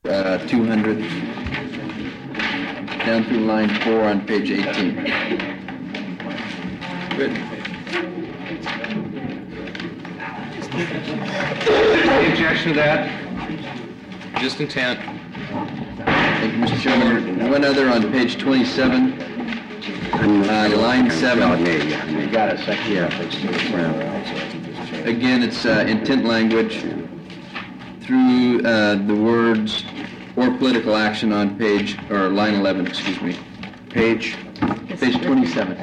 200 down through line 4 on page 18. Good. Any objection to that? Just intent. Thank you, Mr. Chairman. One other on page 27, line 7. You got a second. Yeah. Again, it's intent language through the words or political action on page, or line 11, excuse me. Page 27.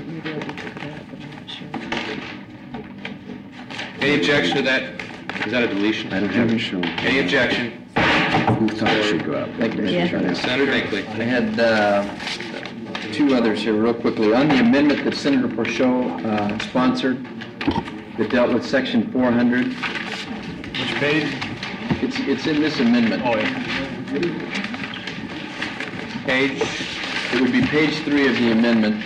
Any objection to that? Is that a deletion? I don't have it shown. Any objection? Who thought it should go up? Thank you, Mr. Chairman. Senator Binkley. I had two others here real quickly. On the amendment that Senator Porchot sponsored that dealt with section 400. Which page? It's in this amendment. Oh, yeah. Page? It would be page 3 of the amendment.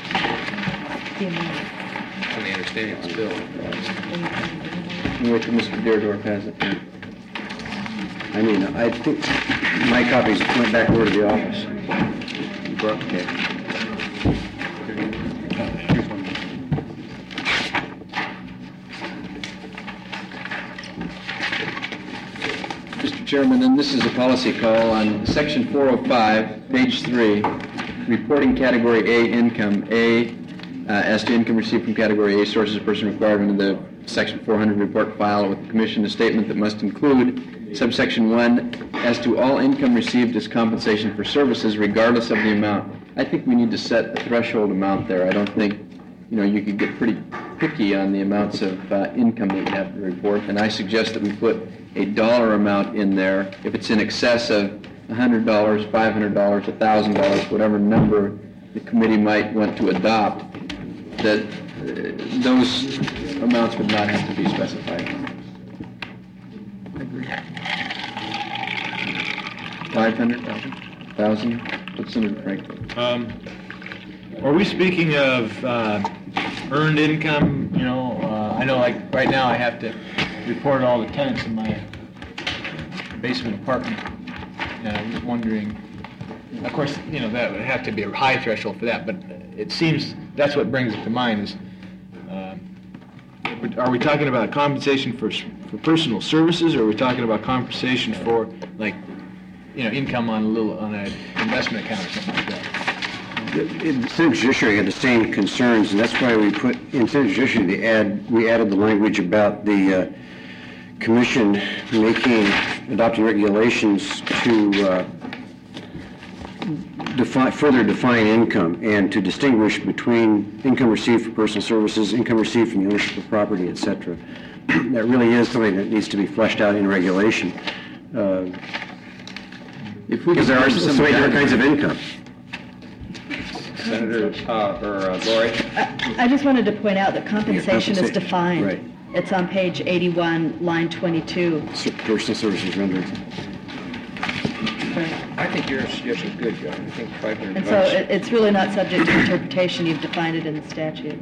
From the understanding it's bill. Wait till Mr. Deardorff has it. I mean, I think my copies went back over to the office. Okay. Mr. Chairman, and this is a policy call on section 405, page 3, reporting category A income. A, as to income received from category A sources, a person required under the section 400 report file with the commission a statement that must include subsection 1 as to all income received as compensation for services regardless of the amount. I think we need to set a threshold amount there. I don't think, you could get pretty picky on the amounts of income that you have to report, and I suggest that we put a dollar amount in there. If it's in excess of $100, $500, $1,000, whatever number the committee might want to adopt, that those amounts would not have to be specified. Agree. 500, 1,000? What's Senator Franklin? Are we speaking of earned income? I know like right now I have to report all the tenants in my basement apartment. And I'm just wondering, of course, that would have to be a high threshold for that, but it seems that's what brings it to mind is, are we talking about compensation for personal services, or are we talking about compensation for, like, income on an investment account or something like that? The Senate Judiciary had the same concerns, and that's why we put in Senate Judiciary we added the language about the commission adopting regulations to further define income and to distinguish between income received for personal services, income received from the ownership of property, etc. That really is something that needs to be fleshed out in regulation. Because there are so many different kinds of income. Senator Lori. I just wanted to point out that compensation is defined. Right. It's on page 81, line 22. Personal services rendered. I think your suggestion is good, John. I think 500 And so it's really not subject to interpretation. You've defined it in the statute.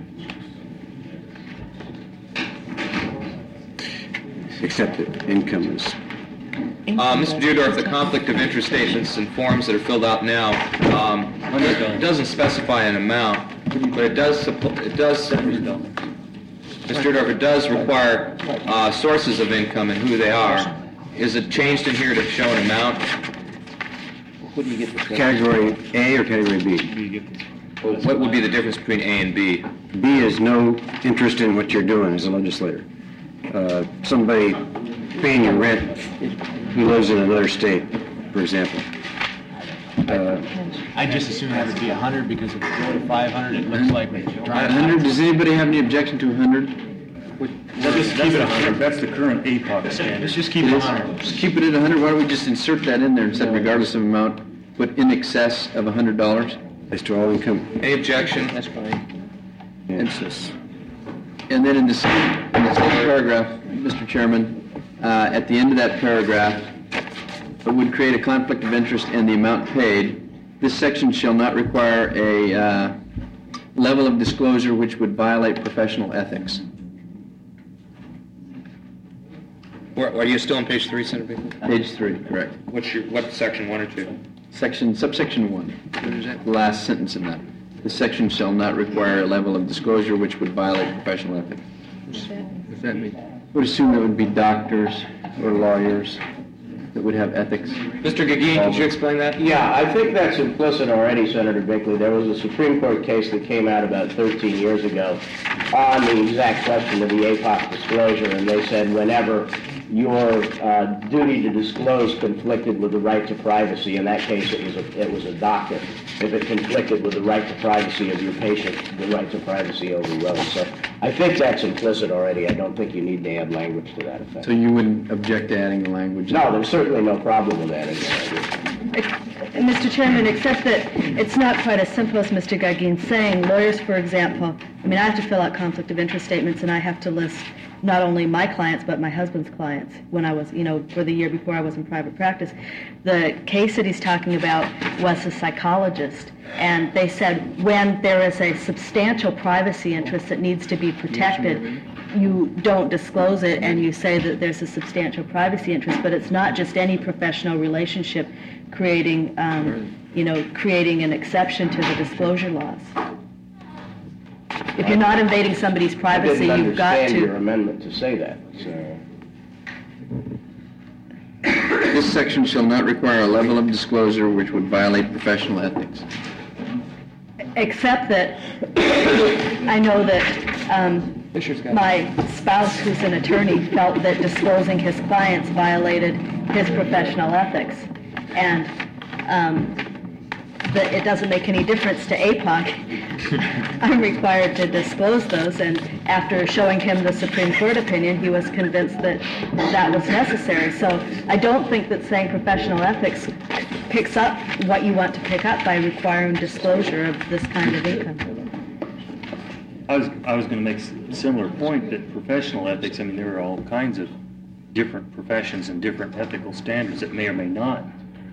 Except that income is... Mr. Deardorff, the conflict of interest statements and forms that are filled out now it doesn't specify an amount, but it does. Mr. Deardorff, it does require sources of income and who they are. Is it changed in here to show an amount? What do you get? Category A or category B? Well, what would be the difference between A and B? B is no interest in what you're doing as a legislator. Somebody paying your rent who lives in another state, for example. I just assume that would be 100 because if you go to 500, it looks like 100. Does anybody have any objection to 100? Just keep it 100. That's the current APOC standard. Let's just keep it 100. Just keep it at 100. Why don't we just insert that in there and say regardless of amount, put in excess of $100? As to all income. Any objection? That's fine. Yes. And then in the same paragraph, Mr. Chairman, at the end of that paragraph, it would create a conflict of interest in the amount paid. This section shall not require a level of disclosure which would violate professional ethics. Are you still on page 3, Senator Binkley? Page 3, correct. What section, 1 or 2? Subsection 1. What is that? The last sentence in that. The section shall not require a level of disclosure which would violate professional ethics. What does that mean? I would assume that would be doctors or lawyers that would have ethics. Mr. Gagin, could you explain that? Yeah, I think that's implicit already, Senator Binkley. There was a Supreme Court case that came out about 13 years ago on the exact question of the APOC disclosure, and they said whenever your duty to disclose conflicted with the right to privacy, in that case it was a doctor. If it conflicted with the right to privacy of your patient, the right to privacy overrode. So I think that's implicit already. I don't think you need to add language to that effect. So you wouldn't object to adding the language? No, there's certainly no problem with adding that. Mr. Chairman, except that it's not quite as simple as Mr. Gagin saying. Lawyers, for example, I mean, I have to fill out conflict of interest statements, and I have to list not only my clients, but my husband's clients when I was, for the year before I was in private practice. The case that he's talking about was a psychologist, and they said when there is a substantial privacy interest that needs to be protected, you don't disclose it and you say that there's a substantial privacy interest, but it's not just any professional relationship creating an exception to the disclosure laws. If you're not invading somebody's privacy, you've got I didn't understand to... your amendment to say that, so... This section shall not require a level of disclosure which would violate professional ethics. Except that I know that my spouse, who's an attorney, felt that disclosing his clients violated his professional ethics. And that it doesn't make any difference to APOC. I'm required to disclose those, and after showing him the Supreme Court opinion, he was convinced that that was necessary. So I don't think that saying professional ethics picks up what you want to pick up by requiring disclosure of this kind of income. I was going to make a similar point that professional ethics, I mean, there are all kinds of different professions and different ethical standards that may or may not,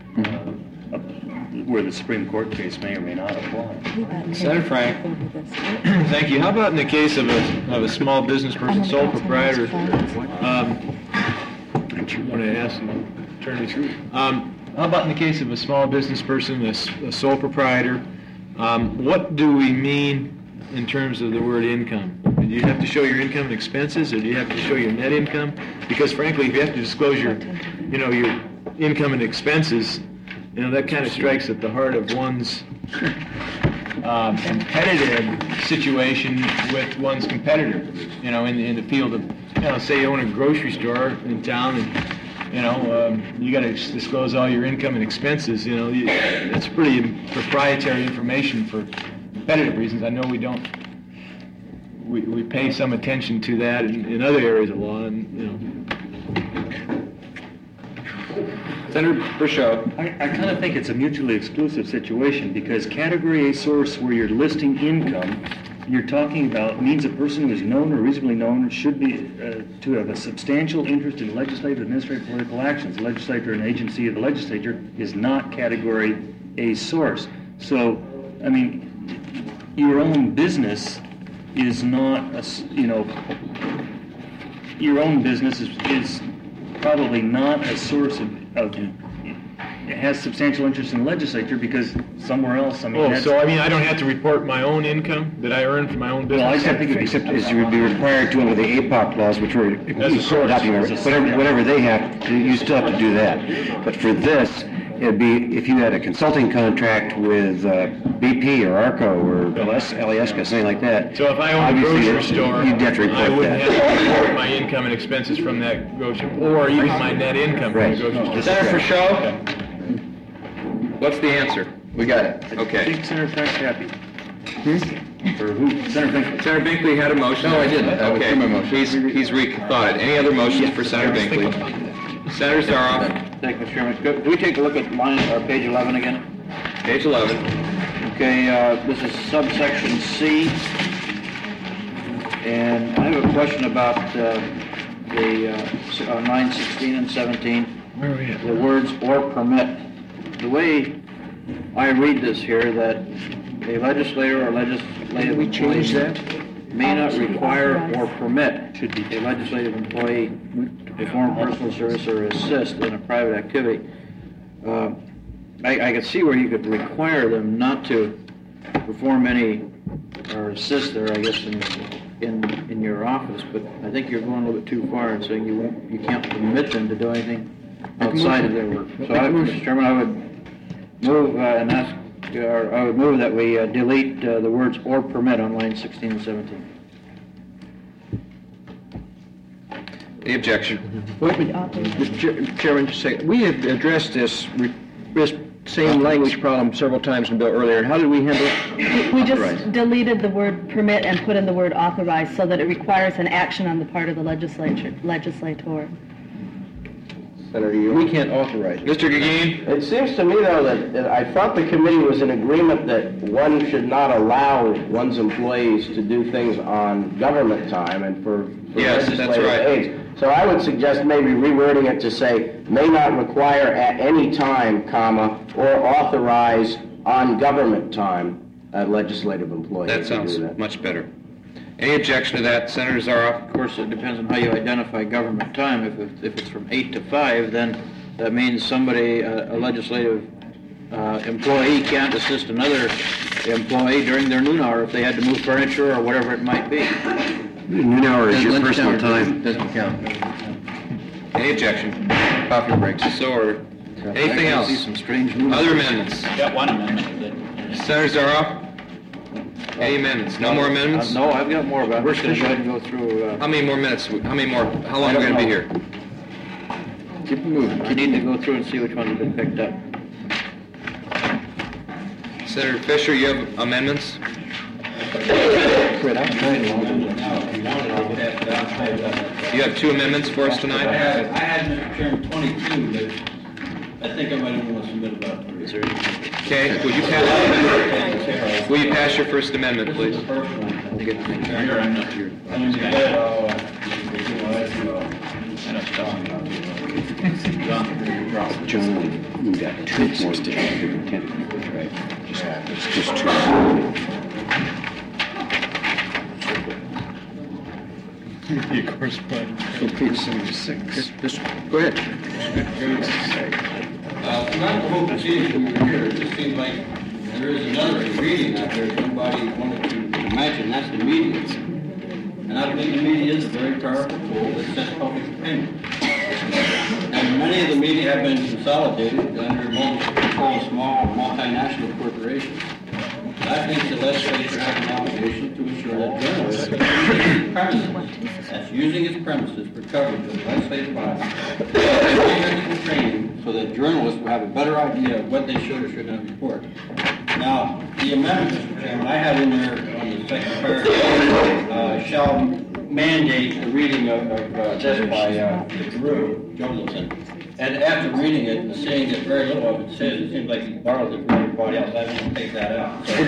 where the Supreme Court case may or may not apply. Senator Frank. Thank you. How about in the case of a small business person, sole proprietor? When I asked the attorney, how about in the case of a small business person, a sole proprietor? What do we mean in terms of the word income? Do you have to show your income and expenses, or do you have to show your net income? Because frankly, if you have to disclose your income and expenses, that kind of strikes at the heart of one's competitive situation with one's competitor. In the field of, say you own a grocery store in town, and you got to disclose all your income and expenses. It's pretty proprietary information for competitive reasons. I know we don't. We pay some attention to that in other areas of law, and Senator Brichot. I kind of think it's a mutually exclusive situation, because Category A source where you're listing income, you're talking about means a person who is known or reasonably known should be to have a substantial interest in legislative, administrative, political actions. The legislature, an agency of the legislature, is not Category A source. So, I mean, your own business is not, your own business is probably not a source of it has substantial interest in the legislature, because somewhere else, I don't have to report my own income that I earn from my own business? Well, except as you would be required to under the APOC laws, which were adopting whatever they have, you still have to do that. But for this, it'd be if you had a consulting contract with BP or ARCO or Alyeska, something like that. So if I own a grocery store, you'd have to report I wouldn't that. have to report my income and expenses from that grocery, or even my net income from the grocery store. Senator Brichot. What's the answer? We got it. I Okay. think Senator Frank's happy. Or who? Senator Binkley. Senator Binkley had a motion. No, I didn't. That was Okay. my motion. He's rethought it. Any other motions for Senator Binkley? Senator Zaroff. Thank you, Mr. Chairman. Can we take a look at page 11 again? Page 11. Okay, this is subsection C, and I have a question about the 9, 16, and 17. Where are we at? The words "or permit." The way I read this here, that a legislator or legislative... Did we change that? may not require or permit a legislative employee to perform personal service or assist in a private activity. I could see where you could require them not to perform any, or assist there, I guess, in your office, but I think you're going a little bit too far in saying you can't permit them to do anything outside of their work. So, Mr. Chairman, I would move and ask, or I would move that we delete the words "or permit" on lines 16 and 17. Any objection? Mr. Chairman, just say, we have addressed this same language problem several times in the bill earlier. How did we handle it? We just deleted the word permit and put in the word authorize so that it requires an action on the part of the legislator. Senator, We can't authorize it. Mr. Gagin? It seems to me, though, that I thought the committee was in agreement that one should not allow one's employees to do things on government time and for Yes, that's legislative right. aids. So I would suggest maybe rewording it to say, may not require at any time, comma, or authorize on government time legislative employees. That to sounds do that. much better. Any objection to that, Senator Zaroff? Of course, it depends on how you identify government time. If it's from 8 to 5, then that means somebody, a legislative employee can't assist another employee during their noon hour if they had to move furniture or whatever it might be. Noon hour is your personal time. Doesn't count. Any objection? Coffee breaks. So ordered. Anything I else? see some strange movements. Other amendments? Got one amendment. Senator Zaroff? Any amendments? No more amendments? No, I've got more, but we're just going to go ahead and go through. How many more minutes? How many more? How long are we going to be here? Keep moving. I need to go through and see which ones have been picked up. Senator Fisher, you have amendments? You have 2 amendments for us tonight? I had, Mr. Chairman, 22, but I think I might only want to submit about 3. Okay, will you pass your first amendment, please? The first one. I think it's Here, I'm not here. John, we got 2 more to do, right? Just 2. So page 76. Go ahead. Throughout the whole proceeding, we were here, it just seemed like there is another reading out there somebody wanted to mention, that's the media. And I think the media is a very powerful tool that sets public opinion. And many of the media have been consolidated under multiple small multinational corporations. I think the legislature has an obligation to ensure that journalists that's using its premises for coverage of the legislative body, technical training, so that journalists will have a better idea of what they should or should not report. Now, the amendment, Mr. Chairman, I have in there on the second paragraph, shall mandate the reading of this by Drew Josephson. And after reading it and seeing that very little of it says, it seems like he borrowed it from everybody else. I want to take that out. So,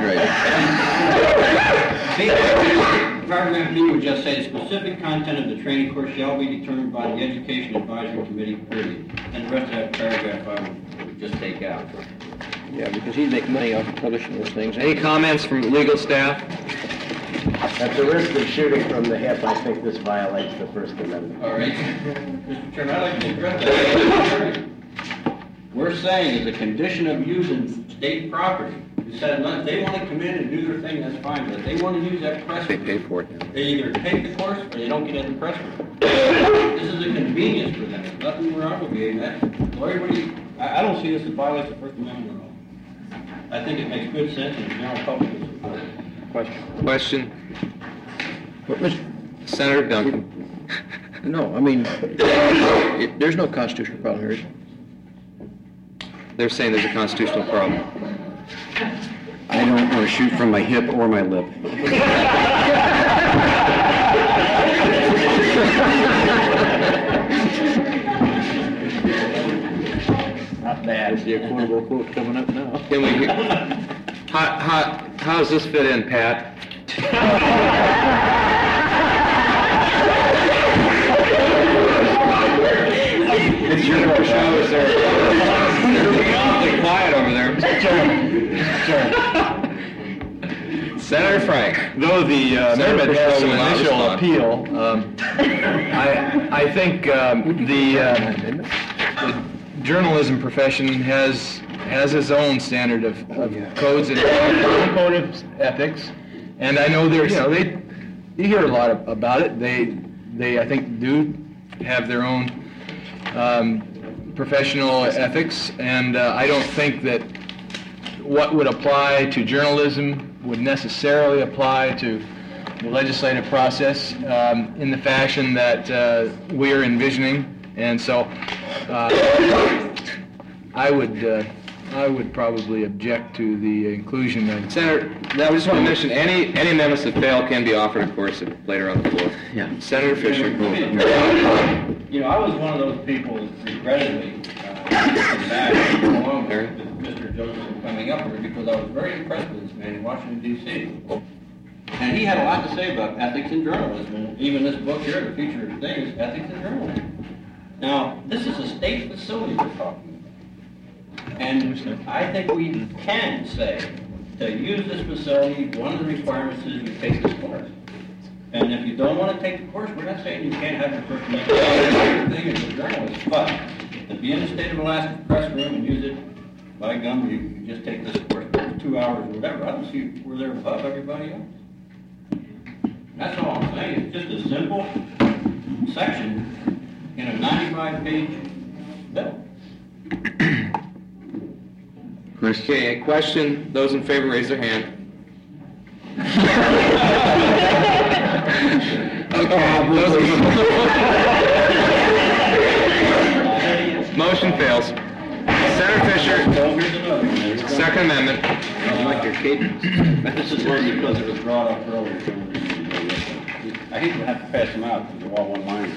Paragraph B would just say the specific content of the training course shall be determined by the Education Advisory Committee, period. And the rest of that paragraph I would just take out. Yeah, because he'd make money off of publishing those things. Any comments from legal staff? At the risk of shooting from the hip, I think this violates the First Amendment. All right. Mr. Chairman, I'd like to address that. We're saying as a condition of using state property, you said if they want to come in and do their thing, that's fine, but if they want to use that press room, They pay for it now. they either take the course or they don't get in the press room. This is a convenience for them. There's nothing we're obligating that. Lawyer, what do you, I don't see this as violates the First Amendment at all. I think it makes good sense and the general public will support it. Question? Senator Duncan. No, I mean, there's no constitutional problem here, is there? They're saying there's a constitutional problem. I don't want to shoot from my hip or my lip. Not bad. There's the quotable quote coming up now. Can we, how does this fit in, Pat? It's your show, is there? They're awfully quiet over there. Senator Frank. Though the Senator amendment has some Purcell will not initial respond. appeal, I think the journalism profession has its own standard of codes and code of ethics, and I know there's, you hear a lot about it. They I think do have their own professional ethics, and I don't think that what would apply to journalism would necessarily apply to the legislative process in the fashion that we're envisioning, and so I would probably object to the inclusion of... Senator, now I just want to mention, any amendments that fail can be offered, of course, later on the floor. Yeah. Senator Fisher. You know, I was one of those people, regrettably, back along with Mr. Joseph coming up here, because I was very impressed with this man in Washington, D.C. And he had a lot to say about ethics in journalism, and even this book here, the featured thing is Ethics in Journalism. Now, this is a state facility we're talking about. And I think we can say, to use this facility, one of the requirements is you take this course. And if you don't want to take the course, we're not saying you can't have your first thing as a journalist, but to be in the state of Alaska press room and use it, by gum, you just take this course for 2 hours or whatever. I don't see where they're above everybody else. That's all I'm saying. It's just a simple section in a 95-page bill. Okay, a question. Those in favor, raise their hand. Motion fails. Senator Fisher, Second Amendment. I like your cadence. This is one because it was brought up earlier. I hate to have to pass them out because they're all one-liners.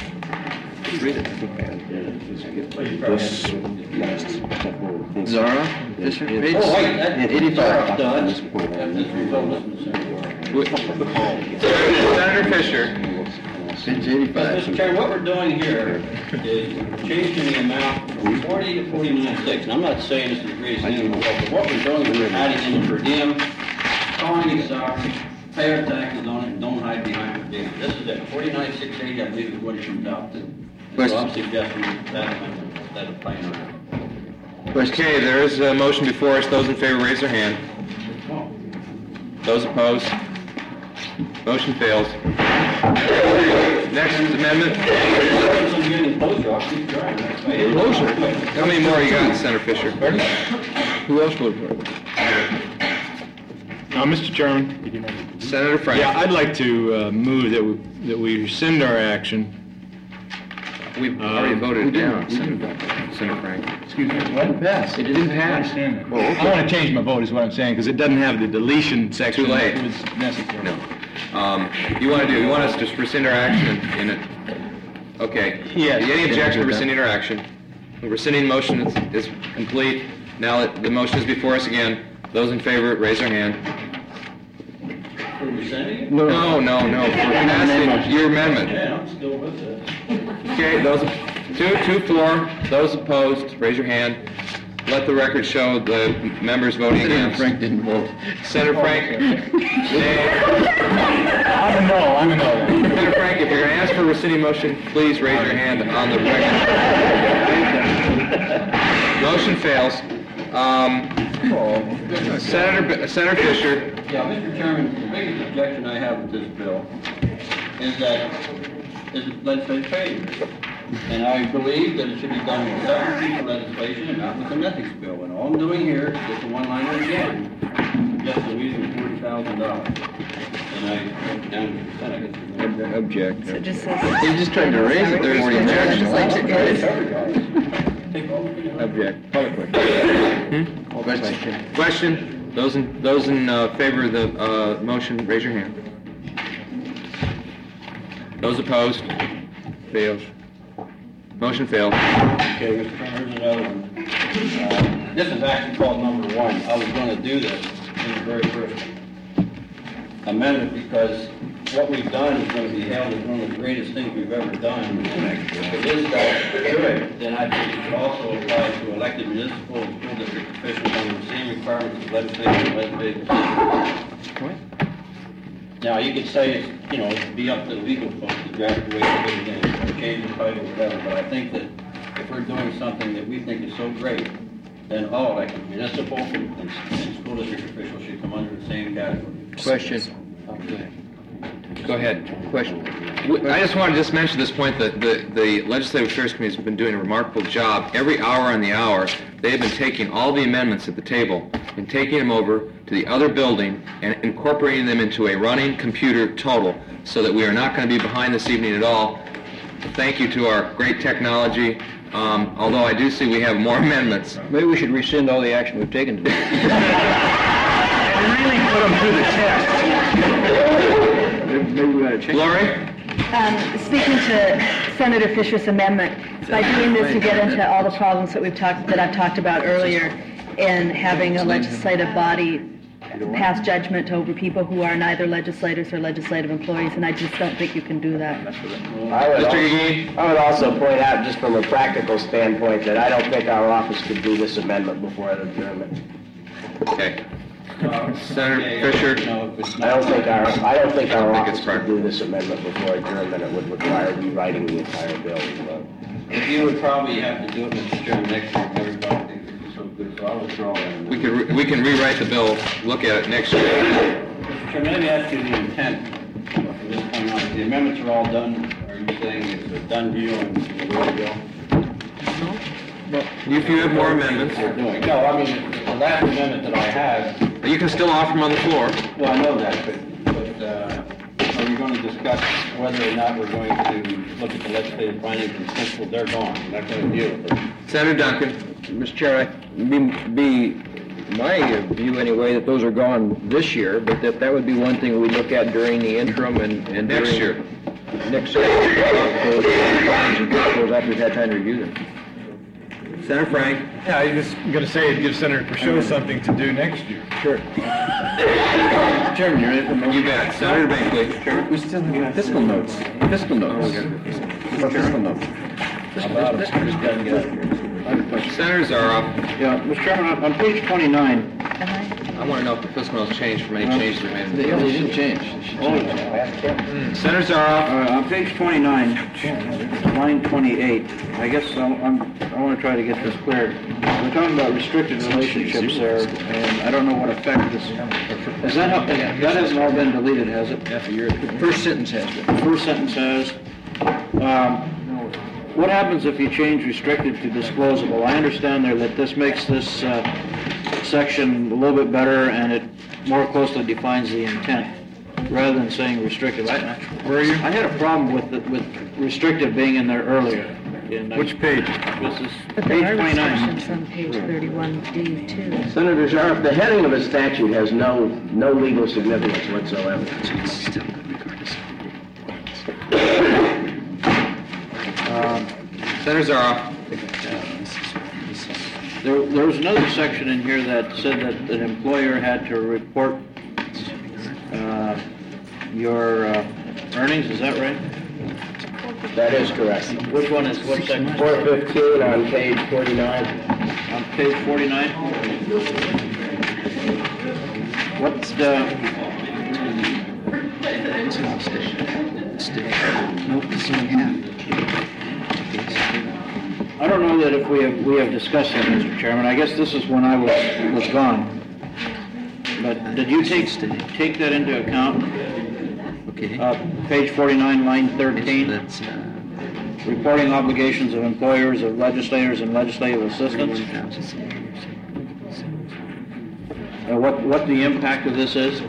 Zara? Fisher? Page? Oh, wait, that's 85. That's Senator Fisher. Page 85. Mr. Chairman, what we're doing here is changing the amount from 40 to 49.6. And I'm not saying this is the greatest thing in the world, but what we're doing is we're adding in the per diem, calling it salary, pay our taxes on it, and don't hide behind per diem. This is at 49.680, I believe is what it comes out to. So I'm suggesting that amendment instead of playing around. Okay, there is a motion before us. Those in favor, raise their hand. Those opposed? Motion fails. Next amendment. I'm getting closer, I'll keep trying. Closer? How many more you got, Senator Fisher? Who else would? Mr. Chairman? Senator Frank. Yeah, I'd like to move that we rescind our action. We've already voted down, Senator Frank. Excuse me, what? It passed. It didn't pass. I want to change my vote is what I'm saying, because it doesn't have the deletion section. Too late. That was necessary. No. You want us to just rescind our action in it? Okay. Yes. Any objection to rescinding our action? The rescinding motion is complete. Now that the motion is before us again, those in favor, raise their hand. For rescinding it? No, for passing your amendment. Yeah, I'm still with it. Okay, those, two floor, those opposed, raise your hand. Let the record show the members voting Senator against. Frank didn't vote. Senator Frank? Nay. I'm a no. Senator Frank, if you're going to ask for a rescinding motion, please raise your hand on the record. Motion fails. Senator Fisher. Yeah, Mr. Chairman, the biggest objection I have with this bill is that it's legislative failure. And I believe that it should be done with separate piece of legislation and not with an ethics bill. And all I'm doing here is just a one-liner again, just a reason $40,000. And I wrote down the percent, I guess. Object. So it just says... He just tried to raise it. There's the Take all the Object. Public Question? Those in favor of the motion, raise your hand. Those opposed? Fails. Motion failed. Okay, Mr. Chairman, here's another one. This is actually called number 1. I was going to do this in the very first amendment because what we've done is going to be hailed as one of the greatest things we've ever done. If it is that good, then I think it should also apply to elected municipal and school district officials under the same requirements of legislation and legislative decisions. Now, you could say, it'd be up to the legal folks to draft the way to put it in, or change the title, whatever, but I think that if we're doing something that we think is so great, then all elected municipal and school district officials should come under the same category. Question. Go ahead. Question. I just wanted to just mention this point that the Legislative Affairs Committee has been doing a remarkable job. Every hour on the hour, they've been taking all the amendments at the table and taking them over to the other building and incorporating them into a running computer total so that we are not going to be behind this evening at all. Thank you to our great technology, although I do see we have more amendments. Maybe we should rescind all the action we've taken today. And really put them through the test. Maybe we ought to change. Lori? Speaking to Senator Fisher's amendment, by doing this, you get into all the problems that I've talked about earlier in having a legislative body pass judgment over people who are neither legislators or legislative employees, and I just don't think you can do that. I would also point out, just from a practical standpoint, that I don't think our office could do this amendment before an adjournment. Okay. Senator Fisher? I don't think our office could do this amendment before adjournment. It would require rewriting the entire bill. If you would probably have to do it, Mr. Chairman, next year, everybody thinks it's so good, so I'll withdraw that. We can rewrite the bill, look at it next year. Mr. Chairman, let me ask you the intent from this point on. If the amendments are all done, are you saying it's a done deal and it's a real bill? If you have more amendments, No, I mean, the last amendment that I had, you can still offer them on the floor. well, I know that, but are we going to discuss whether or not we're going to look at the legislative findings and principle? They're gone. We're not going to deal with it. Senator Duncan? Mr. Chair, be my view anyway that those are gone this year, but that would be one thing we look at during the interim and Next during- year. Next year. After we've had time to review them. Senator Frank? Yeah, I was just going to say, give Senator Pashot something to do next year. Sure. Chairman, you're in. You bet. Senator Binkley? We still have fiscal notes. Fiscal notes. Fiscal notes. Senator Zaroff? Yeah, Mr. Chairman, on page 29, I want to know if the fiscal notes changed from any changes we made. they didn't change. Senator Zaroff? On page 29, line 28, I guess I want to try to get this clear. We're talking about restricted relationships there, and I don't know what effect this, is that how, that hasn't all been deleted, has it? The first sentence has been. The first sentence says, what happens if you change restricted to disclosable? I understand there that this makes this section a little bit better and it more closely defines the intent rather than saying restrictive. Where are you? I had a problem with restrictive being in there earlier. Which page? This is But page there are 29. restrictions on page 31D too. Senator Zaroff, the heading of a statute has no legal significance whatsoever. Senator Zaroff? There was another section in here that said that an employer had to report your earnings, is that right? That is correct. Which one is, what section? 415 on page 49. On page 49? What's the... I don't know that if we have discussed it, Mr. Chairman. I guess this is when I was gone. But did you take that into account? Okay. Page 49, line 13. Reporting obligations of employers, of legislators, and legislative assistants. What the impact of this is?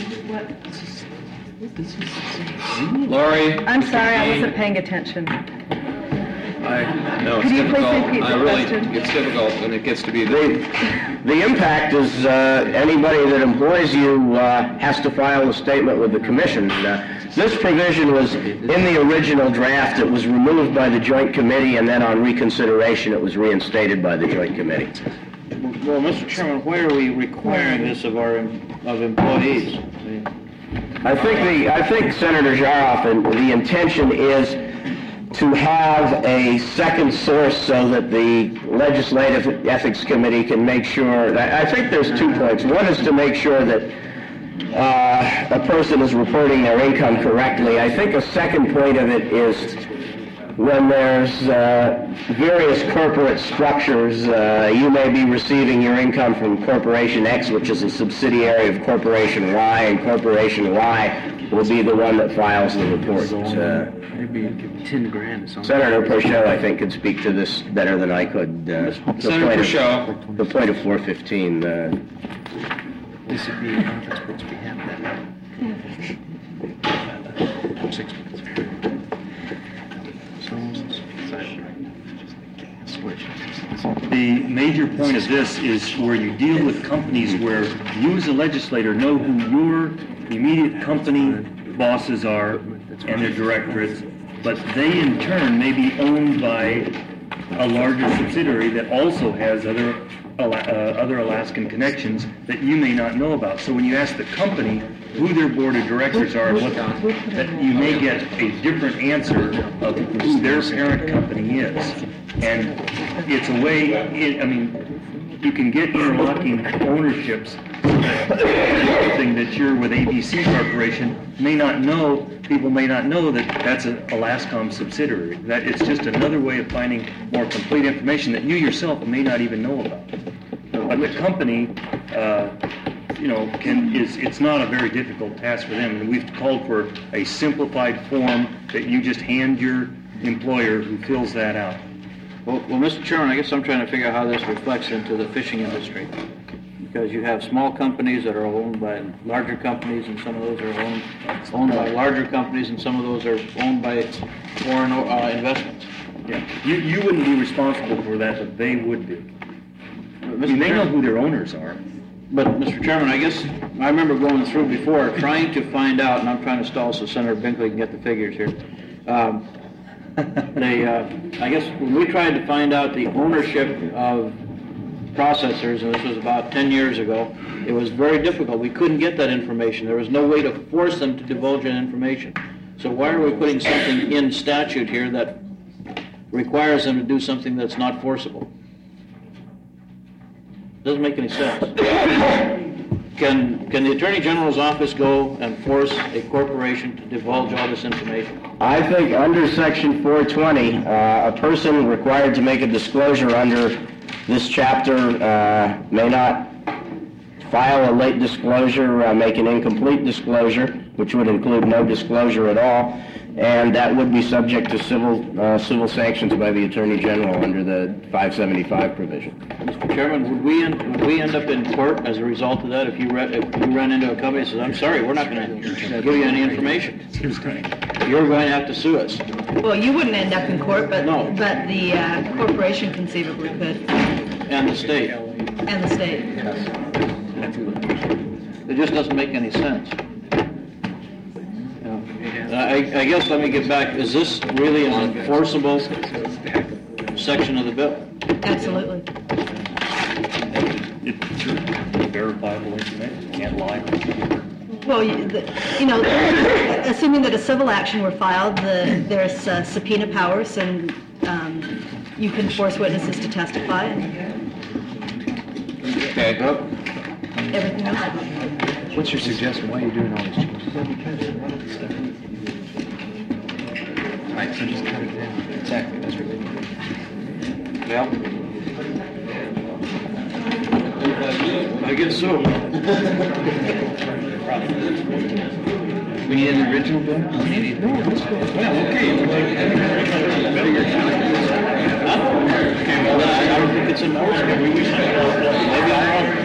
Lori? I'm sorry, I wasn't paying attention. No, it's Could you please difficult. repeat the question? It's difficult when it gets to be The impact is anybody that employs you has to file a statement with the commission. This provision was in the original draft. It was removed by the Joint Committee, and then on reconsideration, it was reinstated by the Joint Committee. Well, Mr. Chairman, why are we requiring this of employees? I think Senator Zaroff, and the intention is to have a second source so that the Legislative Ethics Committee can make sure, I think there's 2 points. One is to make sure that a person is reporting their income correctly. I think a second point of it is when there's various corporate structures, you may be receiving your income from Corporation X, which is a subsidiary of Corporation Y, and Corporation Y will be the one that files the report. Maybe 10 grand or something. Senator Purcell, I think, could speak to this better than I could. Senator Purcell. The point of 415. This would be, that's supposed to be half that. 6 months. The major point of this is where you deal with companies where you as a legislator know who your immediate company bosses are and their directorates, but they in turn may be owned by a larger subsidiary that also has other Alaskan connections that you may not know about. So when you ask the company who their board of directors are, that you may get a different answer of who their parent company is. And it's a way, you can get interlocking ownerships. Something that you're with ABC Corporation people may not know that that's a Alaskan subsidiary. That it's just another way of finding more complete information that you yourself may not even know about. But the company, it's not a very difficult task for them. And we've called for a simplified form that you just hand your employer who fills that out. Well, Mr. Chairman, I guess I'm trying to figure out how this reflects into the fishing industry. Because you have small companies that are owned by larger companies, and some of those are owned by larger companies, and some of those are owned by foreign investments. Yeah, you wouldn't be responsible for that, but they would be. They know who their owners are. But, Mr. Chairman, I guess I remember going through before trying to find out, and I'm trying to stall so Senator Binkley can get the figures here. I guess when we tried to find out the ownership of processors, and this was about 10 years ago, it was very difficult. We couldn't get that information. There was no way to force them to divulge that information. So why are we putting something in statute here that requires them to do something that's not forcible? Doesn't make any sense. Can the Attorney General's office go and force a corporation to divulge all this information? I think under Section 420, a person required to make a disclosure under this chapter may not file a late disclosure, make an incomplete disclosure, which would include no disclosure at all, and that would be subject to civil sanctions by the Attorney General under the 575 provision. Mr. Chairman, would we end up in court as a result of that if you ran into a company and said, "I'm sorry, we're not going to give you any information. You're going to have to sue us"? Well, you wouldn't end up in court, but No. but the corporation conceivably could, And the state. and the state. It just doesn't make any sense. I guess let me get back. Is this really an enforceable section of the bill? Absolutely. It's verifiable information. Can't lie. Well, assuming that a civil action were filed, there's subpoena powers, and you can force witnesses to testify, and Okay. everything else. What's your suggestion? Why are you doing all these changes? Right, so just cut it down. Exactly, that's ridiculous. Yeah. I guess so. We need an original bill? We need it. No, let's go. Well, okay. I don't think it's enforceable. Maybe I'm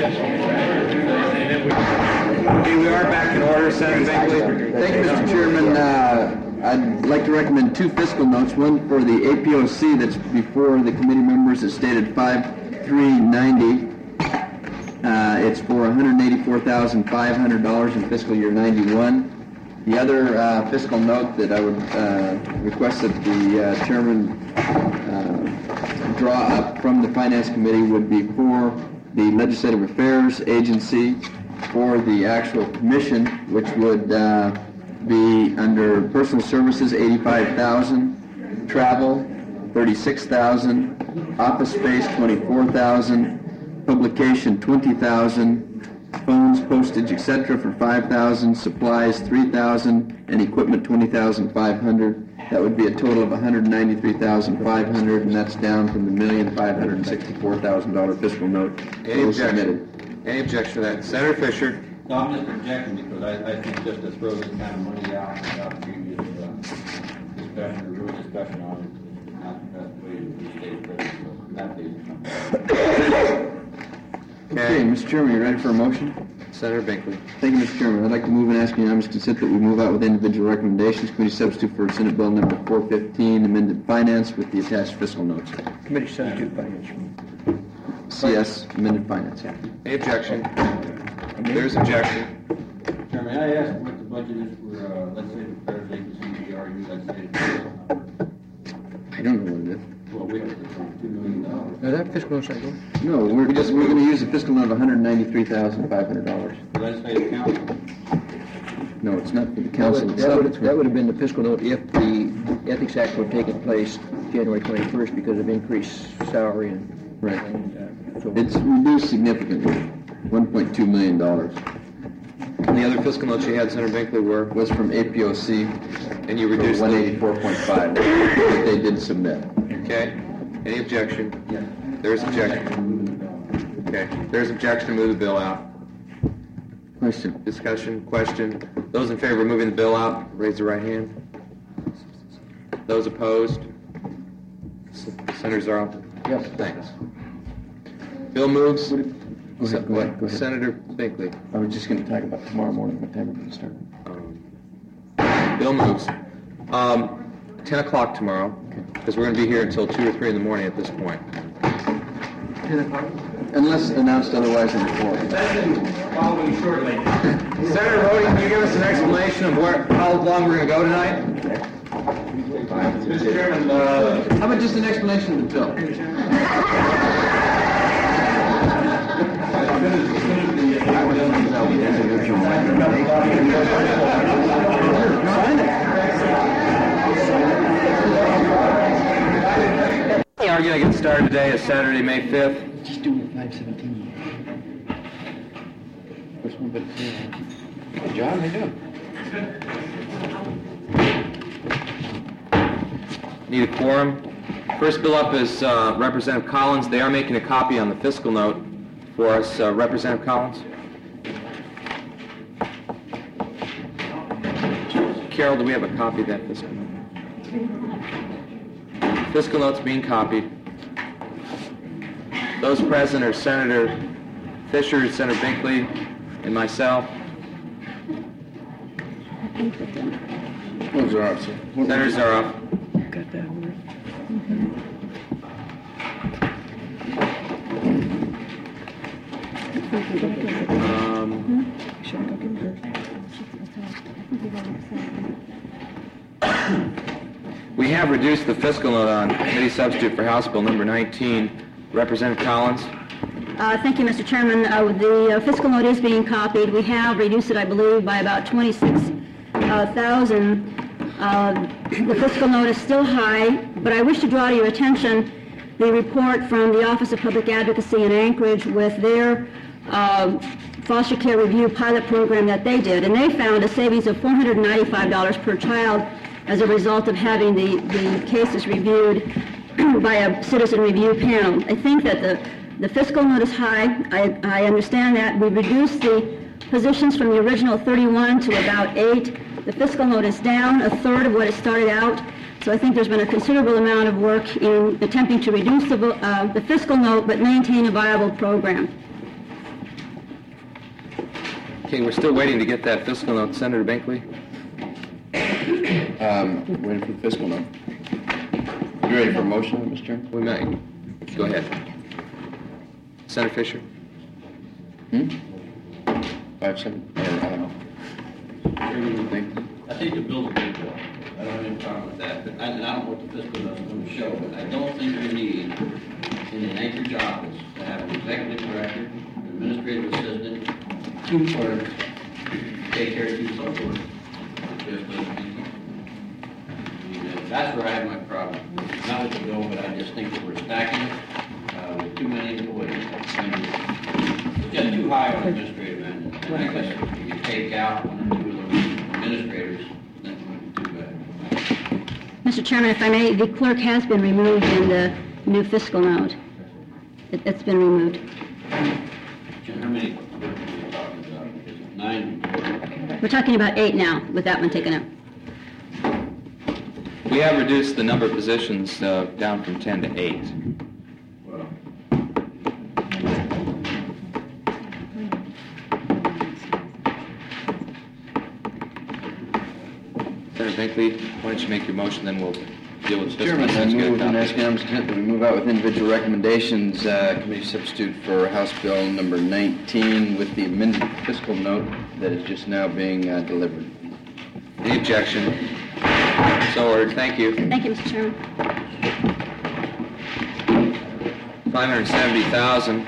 wrong. Okay, we are back in order, Senator Binkley. Thank you, Mr. Chairman. I'd like to recommend two fiscal notes. One for the APOC that's before the committee members. It's stated 5390. It's for $184,500 in fiscal year 91. The other fiscal note that I would request that the chairman draw up from the Finance Committee would be for the Legislative Affairs Agency for the actual commission, which would be under personal services, $85,000, travel, $36,000, office space, $24,000, publication, $20,000, phones, postage, etc. for $5,000, supplies $3,000, and equipment $20,500. That would be a total of $193,500, and that's down from the $1,564,000 fiscal note that was submitted. Any objection to that? Senator Fisher? No, I'm just objecting because I think just to throw this kind of money out without previous discussion or real discussion on it is not the best way to restate credit. Okay, Mr. Chairman, you ready for a motion? Senator Binkley. Thank you, Mr. Chairman. I'd like to move and ask unanimous consent that we move out with individual recommendations. Committee substitute for Senate Bill number 415, amended finance with the attached fiscal notes. Committee substitute finance. CS, amended finance, yeah. Any objection? There's objection. Chairman, I asked what the budget is for, let's say, the Fair Safety CBRU, let's say, I don't know what it is. well, we have $2 million. Is that fiscal cycle? No, we're going to use a fiscal note of $193,500. Let's say the council. No, it's not for the council itself. It's That would have been the fiscal note if the Ethics Act would have taken place January 21st because of increased salary and... Right. So It's reduced significantly, $1.2 million. And the other fiscal notes you had, Senator Binkley, were? Was from APOC. And you reduced them? 184.5 that they did submit. Okay. Any objection? Yes. There's objection. Okay. There's objection to move the bill out. Question. Discussion, question. Those in favor of moving the bill out, raise the right hand. Those opposed? Senator Zaroff? Yes. Thanks. Bill moves. Go ahead. Senator Binkley. I was just going to talk about tomorrow morning, what time we're going to start. Bill moves. 10 o'clock tomorrow, because we're going to be here until 2 or 3 in the morning at this point. 10 o'clock? Unless announced otherwise on the floor. Following shortly. Senator Rhodey, can you give us an explanation of how long we're going to go tonight? Mr. Chairman, How about just an explanation of the bill? We are going to get started today is Saturday, May 5th. just do it 517. First one, but John, how you doing? Need a quorum. First bill up is Representative Collins. They are making a copy on the fiscal note for us. Representative Collins? Carol, do we have a copy of that fiscal note? Fiscal note's being copied. Those present are Senator Fisher, Senator Binkley, and myself. Zaroff, sir. Senator Zaroff. got that word. We have reduced the fiscal note on committee substitute for House Bill number 19. Representative Collins. Thank you, Mr. Chairman. The fiscal note is being copied. We have reduced it, I believe, by about 26,000. The fiscal note is still high, but I wish to draw to your attention the report from the Office of Public Advocacy in Anchorage with their foster care review pilot program that they did, and they found a savings of $495 per child as a result of having the cases reviewed by a citizen review panel. I think that the fiscal note is high. I understand that. We reduced the positions from the original 31 to about 8. The fiscal note is down a third of what it started out. So I think there's been a considerable amount of work in attempting to reduce the fiscal note but maintain a viable program. Okay, we're still waiting to get that fiscal note. Senator Binkley? Waiting for the fiscal note. You ready for a motion, Mr. Chairman? We may. Go ahead. Senator Fisher? 5-7? I don't know. I think the bill's a good bill. I don't have any problem with that, but I don't know what the fiscal note is going to show, but I don't think we need in an Anchorage office to have an executive director, an administrative assistant, 2 clerks, take care of 2 support. It just doesn't make sense. That's where I have my problem. Not with the bill, but I just think that we're stacking it with too many employees. And it's just too high on administrative end. I guess if you take out one or two of those administrators, then it wouldn't be too bad. Mr. Chairman, if I may, the clerk has been removed in the new fiscal note. It's been removed. How many clerks are you talking about? Is it 9? We're talking about 8 now, with that one taken out. We have reduced the number of positions down from 10 to 8. Senator Binkley, why don't you make your motion, then we'll deal with fiscal. Chairman, I move and ask unanimous consent that we move out with individual recommendations, committee substitute for House Bill number 19 with the amended fiscal note that is just now being delivered. Any objection? So ordered. Thank you. Thank you, Mr. Chairman. $570,000.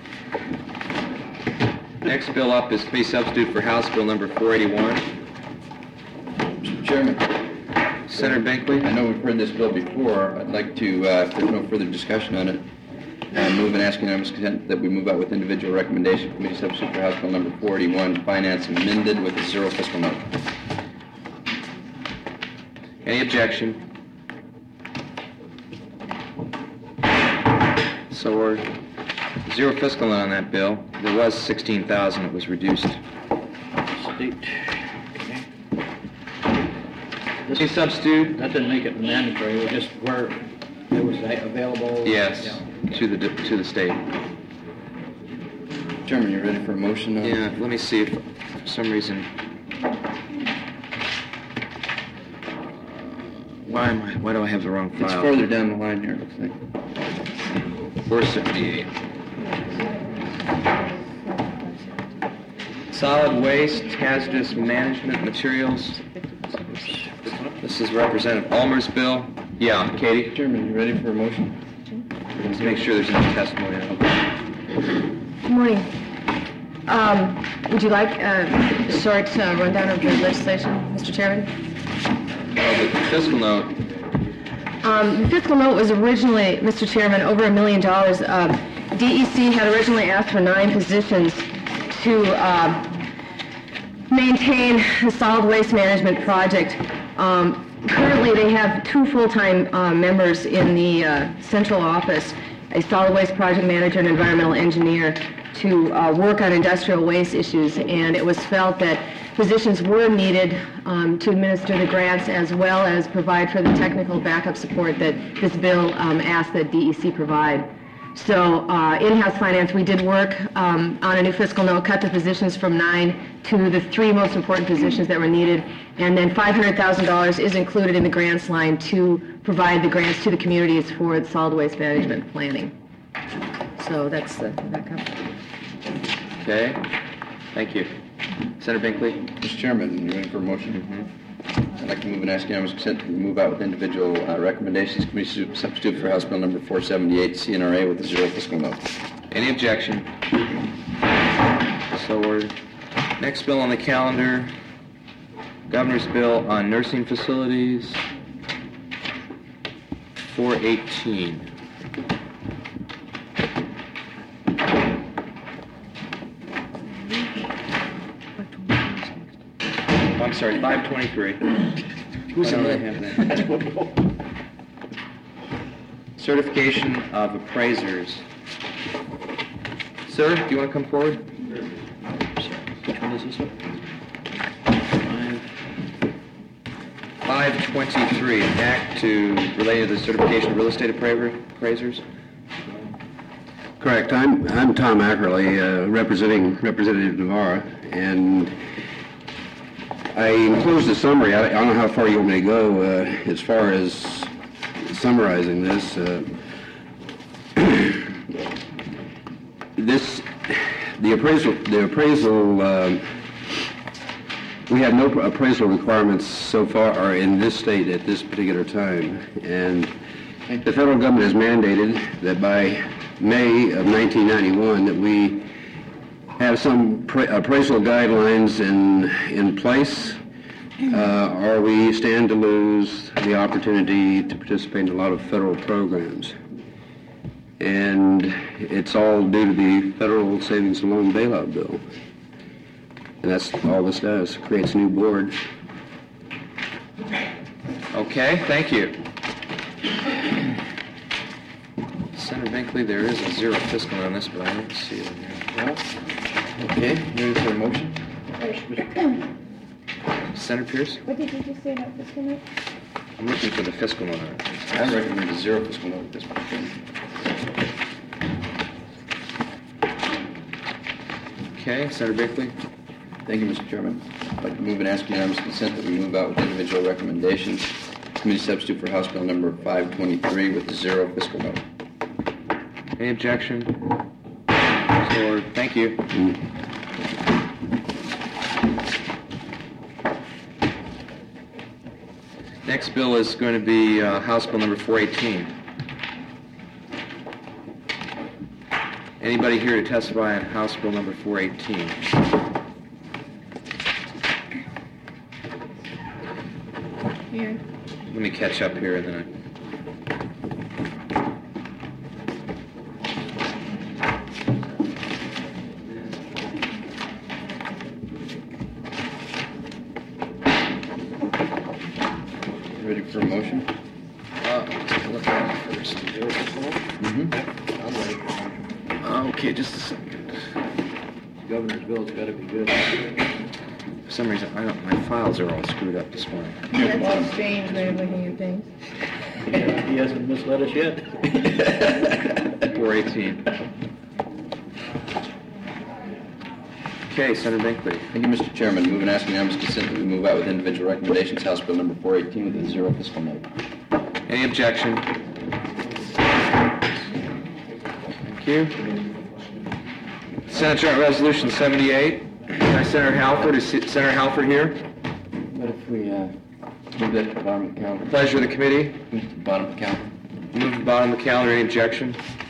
Next bill up is committee substitute for House Bill number 481. Mr. Chairman. Senator Binkley. I know we've heard this bill before. I'd like to, if there's no further discussion on it, move and ask unanimous consent that we move out with individual recommendation, committee substitute for House Bill number 481, finance amended with a 0 fiscal note. Any objection? So ordered. 0 fiscal note on that bill. There was 16,000. It was reduced. State. Any substitute? That didn't make it mandatory, it was just where it was available. Yes, to the state. Chairman, you ready for a motion? Yeah, let me see if for some reason. Why do I have the wrong file? It's further down the line here, it looks like. 478. Solid waste, hazardous management materials. This is Representative Ulmer's bill. Yeah, Katie? Chairman, you ready for a motion? Let's make sure there's no testimony. Good morning. Would you like a short rundown of the legislation, Mr. Chairman? The fiscal note. The fiscal note was originally, Mr. Chairman, over $1 million. DEC had originally asked for 9 positions to maintain the solid waste management project. Currently, they have 2 full-time members in the central office, a solid waste project manager and environmental engineer, to work on industrial waste issues, and it was felt that positions were needed to administer the grants as well as provide for the technical backup support that this bill asked that DEC provide. So in-house finance, we did work on a new fiscal note, cut the positions from 9 to the 3 most important positions that were needed, and then $500,000 is included in the grants line to provide the grants to the communities for the solid waste management planning. So that's the backup. Okay. Thank you. Senator Binkley. Mr. Chairman, you ready for a motion? I'd like to move and ask unanimous consent to move out with individual recommendations, committee substitute for House Bill number 478, CNRA with a 0 fiscal note. Any objection? So ordered. Next bill on the calendar, Governor's bill on nursing facilities, 418. I'm sorry, 523. Who's in I have that? Certification of appraisers. Sir, do you want to come forward? Which one is this one? 523, an act related to the certification of real estate appraisers. Correct. I'm Tom Ackerley, representing Representative Navarra, and I enclosed a summary. I don't know how far you want me to go as far as summarizing this. The appraisal. We have no appraisal requirements so far in this state at this particular time, and the federal government has mandated that by May of 1991 that we have some appraisal guidelines in place, or we stand to lose the opportunity to participate in a lot of federal programs. And it's all due to the federal savings and loan bailout bill. And that's all this does, creates a new board. Okay, thank you. Senator Binkley, there is a zero fiscal on this, but I don't see it in here. Okay, there's a motion. Senator Pierce? What did you just say about fiscal note? I'm looking for the fiscal note on it. I recommend a zero fiscal note at this point. Okay, Senator Binkley? Thank you, Mr. Chairman. I'd like to move and ask unanimous consent that we move out with individual recommendations. Committee substitute for House Bill number 523 with the zero fiscal note. Any objection? So ordered. Thank you. Next bill is going to be House Bill number 418. Anybody here to testify on House Bill number 418? Here. Let me catch up here and then Ready for a motion? just look at it first. Okay, just a second. Governor's bill's got to be good. For some reason, my files are all screwed up this morning. That's a strange way of looking at things. He hasn't misled us yet. 418. Okay, Senator Binkley. Thank you, Mr. Chairman. Move and ask unanimous consent that we move out with individual recommendations. House Bill number 418 with a zero fiscal note. Any objection? Thank you. Senate Joint Resolution 78. Senator Halford. Is Senator Halford here? What if we move that to the bottom of the calendar? Pleasure of the committee. Move to the bottom of the calendar. Move to the bottom of the calendar. Any objection?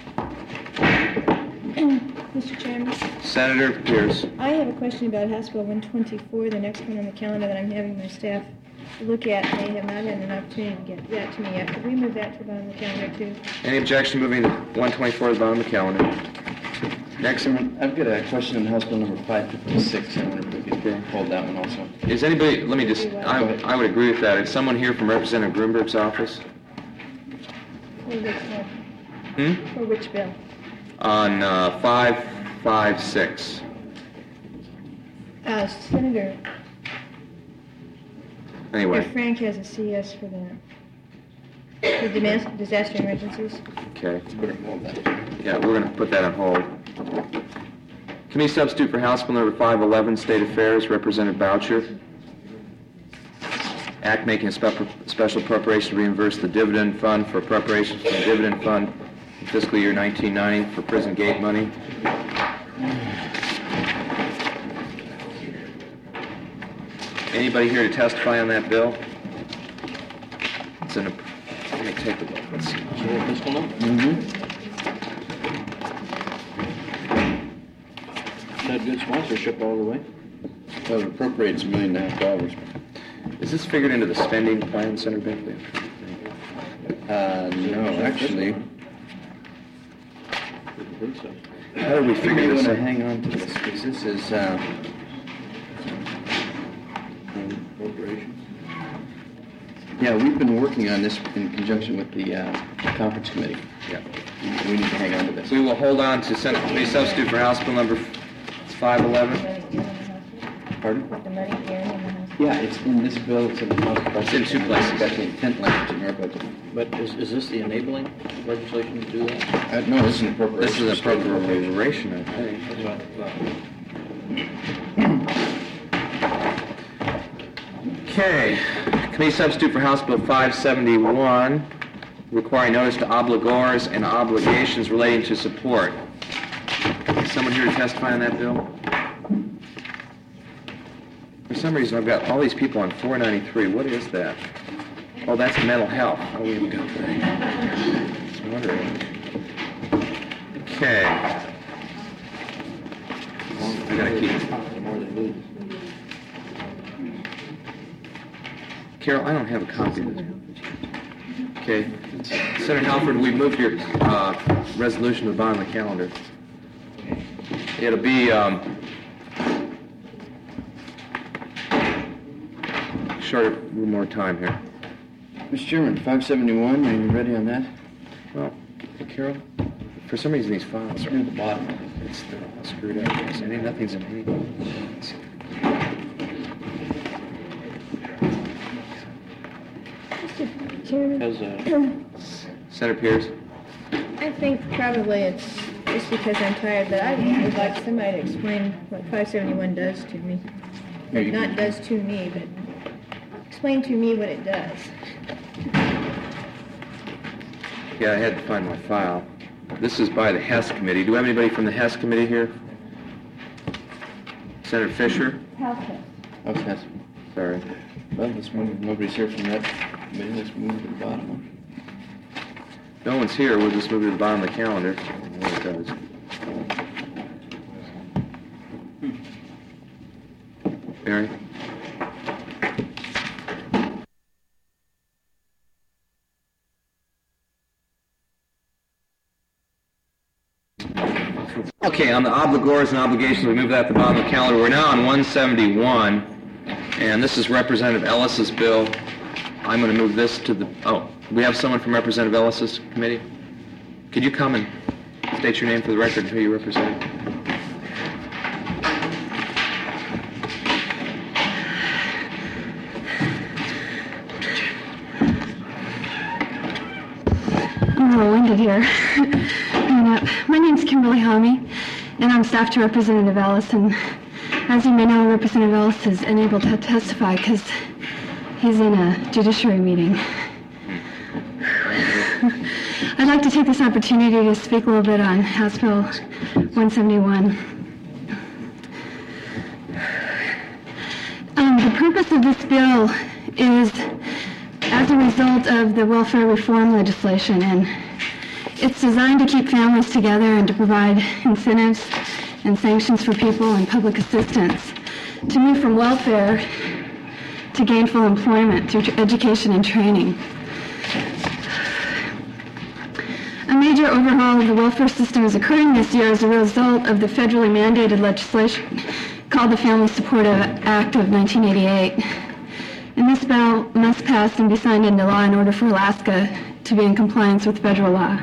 Mr. Chairman, Senator Pierce. I have a question about House Bill 124, the next one on the calendar that I'm having my staff look at. They have not had an opportunity to get that to me yet. Could we move that to the bottom of the calendar, too? Any objection moving to 124 to the bottom of the calendar? Next one. I've got a question on House Bill number 556. I wonder if we could hold that one also. Is anybody, let me just, I would agree with that. Is someone here from Representative Grunberg's office? For which one? For which bill? On 556. Senator, Anyway, Frank has a CS for that. For disaster emergencies. okay. Better hold that. Yeah, we're going to put that on hold. Committee substitute for House Bill number 511, State Affairs, Representative Boucher. Act making a special appropriation to reimburse the dividend fund for appropriations from the dividend fund in fiscal year 1990 for prison gate money. Anybody here to testify on that bill? It's an, let me take a look. Let's see. Fiscal note? Had good sponsorship all the way. Well, it appropriates $1.5 million. Is this figured into the spending plan, Senator Binkley? No, actually. How did we You figure may this want to out? hang on to this, because this is, Appropriations. yeah, we've been working on this in conjunction with the conference committee. Yeah. We need to hang on to this. We will hold on to Senate Committee substitute for House Bill number 511. Pardon? The money here in the House. Yeah, it's in this bill, it's in the House budget. It's in two places. It's got the intent language in our budget. But is this the enabling legislation to do that? No, this is an appropriation. This is an appropriation, I think. That's what I thought. Okay. Committee substitute for House Bill 571, requiring notice to obligors and obligations relating to support. Is someone here to testify on that bill? For some reason, I've got all these people on 493. What is that? Oh, that's mental health. Oh, we haven't got that. I'm wondering. Okay. I gotta keep. More than lose. Carol, I don't have a copy of this. Okay. Senator Halford, we moved your resolution to the bottom of the calendar. It'll be short a little more time here. Mr. Chairman, 571, are you ready on that? Well, Carol, for some reason these files are at the bottom. They're all screwed up. Nothing's in any. Mr. Chairman, Senator Pierce? I think probably it's just because I'm tired, but I would like somebody to explain what 571 does to me. Not does to me, but explain to me what it does. Yeah, I had to find my file. This is by the Hess Committee. Do we have anybody from the Hess Committee here? Senator Fisher? House Hess. House Hess. Sorry. Well, let's move, nobody's here from that committee, let's move to the bottom. No one's here. We'll just move to the bottom of the calendar. I don't know what it does. Mary? Okay, on the obligors and obligations, we move that to the bottom of the calendar. We're now on 171, and this is Representative Ellis's bill. I'm going to move this to the... Oh, we have someone from Representative Ellis's committee? Could you come and state your name for the record and who you represent? I'm a little winded here. My name's Kimberly Homme, and I'm staff to Representative Ellis, and as you may know, Representative Ellis is unable to testify because he's in a judiciary meeting. I'd like to take this opportunity to speak a little bit on House Bill 171. The purpose of this bill is as a result of the welfare reform legislation, and it's designed to keep families together and to provide incentives and sanctions for people and public assistance to move from welfare to gainful employment through education and training. A major overhaul of the welfare system is occurring this year as a result of the federally mandated legislation called the Family Support Act of 1988. And this bill must pass and be signed into law in order for Alaska to be in compliance with federal law.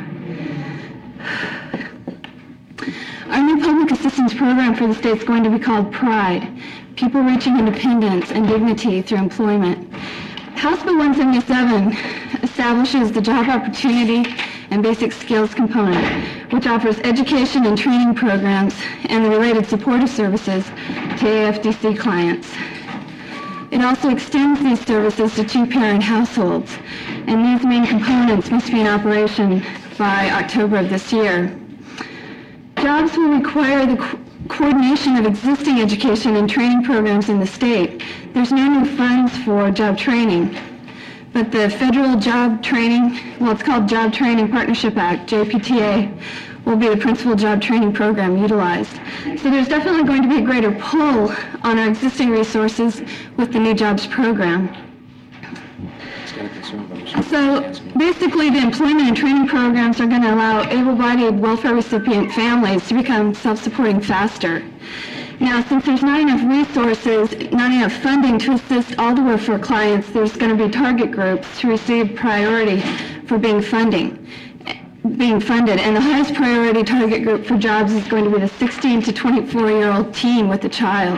Our new public assistance program for the state is going to be called PRIDE, People Reaching Independence and Dignity Through Employment. House Bill 177 establishes the job opportunity and basic skills component, which offers education and training programs and the related supportive services to AFDC clients. It also extends these services to two-parent households, and these main components must be in operation by October of this year. Jobs will require the coordination of existing education and training programs in the state. There's no new funds for job training, but the federal job training, well, it's called Job Training Partnership Act, JPTA, will be the principal job training program utilized. So there's definitely going to be a greater pull on our existing resources with the new jobs program. So basically, the employment and training programs are going to allow able-bodied welfare recipient families to become self-supporting faster. Now, since there's not enough resources, not enough funding to assist all the welfare clients, there's going to be target groups to receive priority for being funded. And the highest priority target group for jobs is going to be the 16 to 24-year-old teen with a child.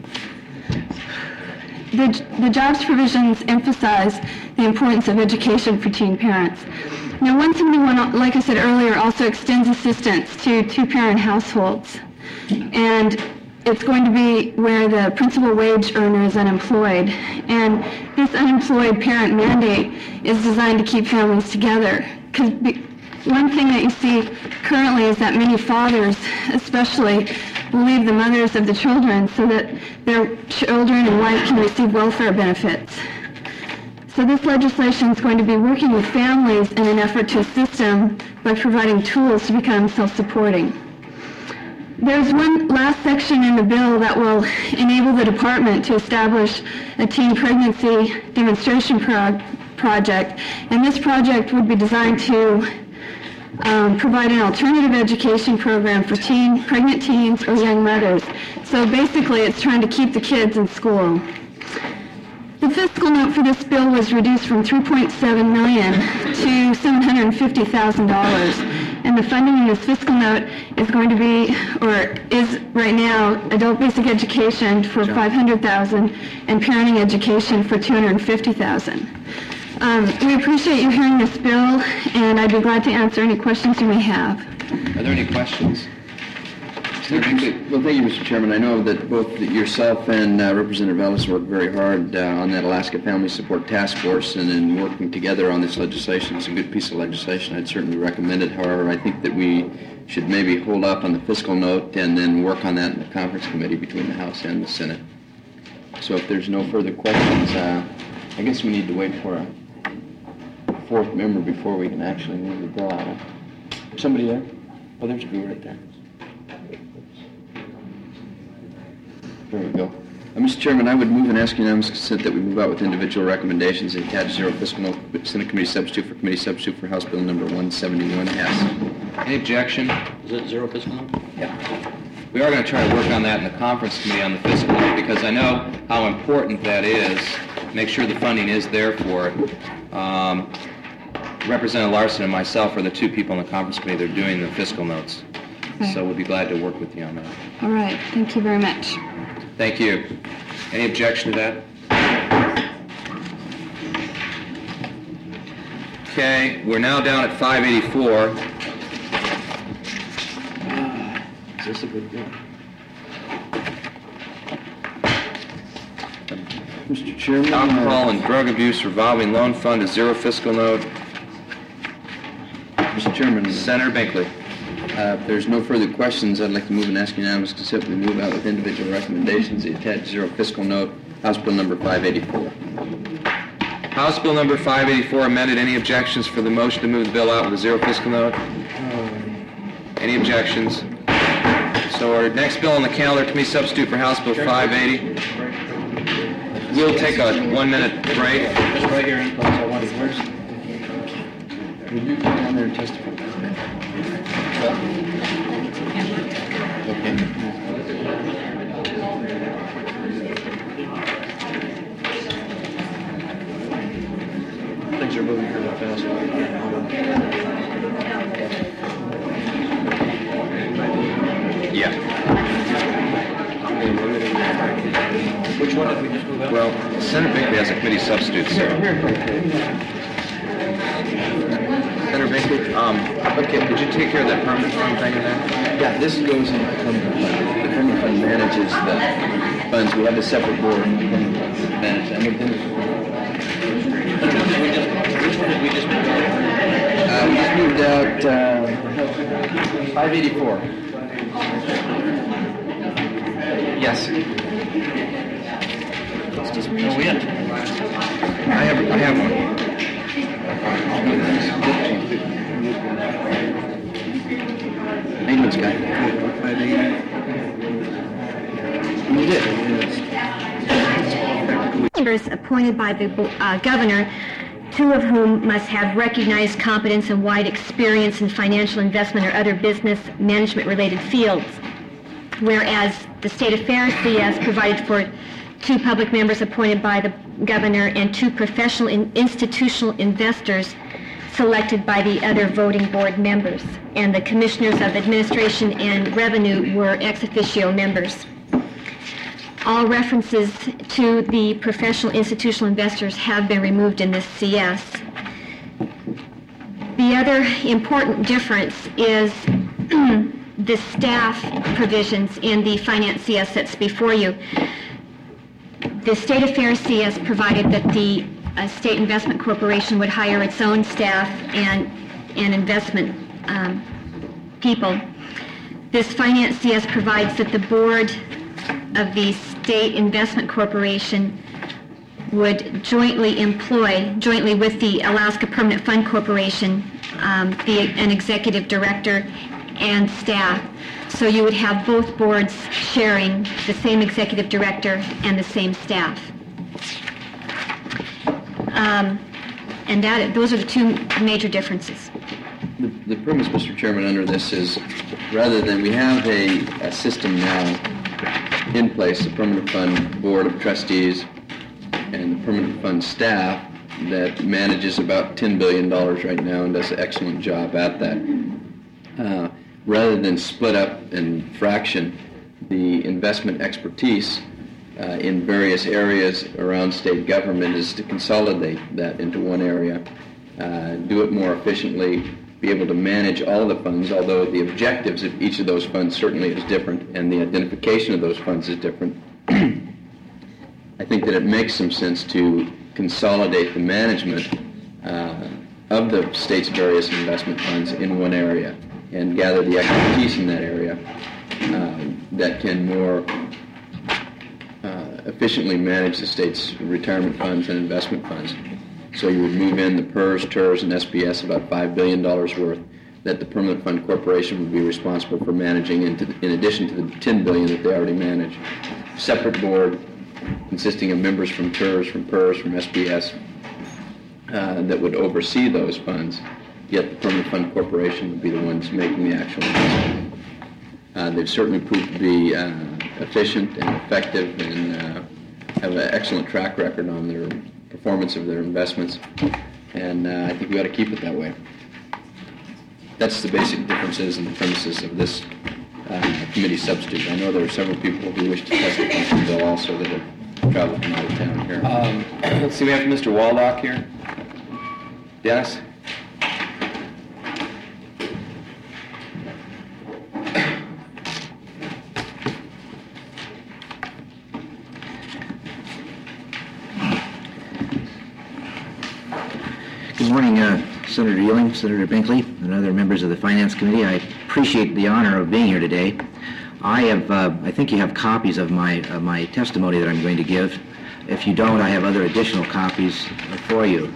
The jobs provisions emphasize the importance of education for teen parents. Now, 171, like I said earlier, also extends assistance to two-parent households. And it's going to be where the principal wage earner is unemployed. And this unemployed parent mandate is designed to keep families together. Because one thing that you see currently is that many fathers, especially, will leave the mothers of the children so that their children and wife can receive welfare benefits. So this legislation is going to be working with families in an effort to assist them by providing tools to become self-supporting. There's one last section in the bill that will enable the department to establish a teen pregnancy demonstration project, and this project would be designed to provide an alternative education program for pregnant teens or young mothers. So basically, it's trying to keep the kids in school. The fiscal note for this bill was reduced from $3.7 million to $750,000. And the funding in this fiscal note is going to be, or is right now, adult basic education for $500,000 and parenting education for $250,000. We appreciate you hearing this bill, and I'd be glad to answer any questions you may have. Are there any questions? Well, thank you, Mr. Chairman. I know that both yourself and Representative Ellis worked very hard on that Alaska Family Support Task Force, and in working together on this legislation. It's a good piece of legislation. I'd certainly recommend it. However, I think that we should maybe hold up on the fiscal note and then work on that in the conference committee between the House and the Senate. So if there's no further questions, I guess we need to wait for a fourth member before we can actually move the bill out. Somebody there? Oh, there's Drew right there. There we go. Mr. Chairman, I would move and ask unanimous consent that we move out with individual recommendations and attach zero fiscal note Senate Committee Substitute for Committee Substitute for House Bill Number 171S. Any objection? Is it zero fiscal note? Yeah. We are going to try to work on that in the conference committee on the fiscal note because I know how important that is. Make sure the funding is there for it. Representative Larson and myself are the two people in the conference committee that are doing the fiscal notes. Okay. So we'll be glad to work with you on that. All right. Thank you very much. Thank you. Any objection to that? Okay, we're now down at 584. Is this a good bill? Mr. Chairman. Alcohol and Drug Abuse Revolving Loan Fund is zero fiscal note. Mr. Chairman. Senator Binkley. If there's no further questions, I'd like to move and ask unanimous consent that we move out with individual recommendations. The attached zero fiscal note, House Bill Number 584. House Bill Number 584 amended. Any objections for the motion to move the bill out with a zero fiscal note? Any objections? So our next bill on the calendar, Committee Substitute for House Bill 580. We'll take a 1-minute break. Just right here, I want to first. Would you come down there and testify? Okay. Things are moving here real fast. Yeah. Which one did we just move out? Well, Senator Binkley has a committee substitute, so. Senator Binkley, okay, did you take care of that permanent fund thing in there? Yeah, this goes into the permanent fund. The permanent fund manages the funds. We have a separate board that manages them. Which one did we just move out? We just moved out 584. Yes. Oh, yeah. I have one. Maintenance guy. You did. Members appointed by the governor, two of whom must have recognized competence and wide experience in financial investment or other business management-related fields. Whereas the State Affairs CS provided for two public members appointed by the governor and two professional institutional investors selected by the other voting board members. And the commissioners of administration and revenue were ex officio members. All references to the professional institutional investors have been removed in this CS. The other important difference is the staff provisions in the finance CS that's before you. The State Affairs CS provided that the State Investment Corporation would hire its own staff and investment people. This finance CS provides that the board of the State Investment Corporation would jointly with the Alaska Permanent Fund Corporation, an executive director and staff. So you would have both boards sharing the same executive director and the same staff. And those are the two major differences. The premise, Mr. Chairman, under this is, rather than we have a system now in place, the Permanent Fund Board of Trustees and the Permanent Fund staff that manages about $10 billion right now and does an excellent job at that. Rather than split up and fraction the investment expertise in various areas around state government, is to consolidate that into one area, do it more efficiently, be able to manage all the funds, although the objectives of each of those funds certainly is different and the identification of those funds is different. I think that it makes some sense to consolidate the management of the state's various investment funds in one area and gather the expertise in that area that can more efficiently manage the state's retirement funds and investment funds. So you would move in the PERS, TERS, and SBS about $5 billion worth that the Permanent Fund Corporation would be responsible for managing in addition to the $10 billion that they already manage. Separate board consisting of members from TERS, from PERS, from SBS that would oversee those funds, yet the Permanent Fund Corporation would be the ones making the actual investment. They've certainly proved to be efficient and effective and have an excellent track record on their performance of their investments, and I think we ought to keep it that way. That's the basic differences in the premises of this committee substitute. I know there are several people who wish to testify on the bill also that have traveled from out of town here. Let's see, we have Mr. Waldock here. Dennis? Good morning, Senator Ewing, Senator Binkley, and other members of the Finance Committee. I appreciate the honor of being here today. I think you have copies of my testimony that I'm going to give. If you don't, I have other additional copies for you.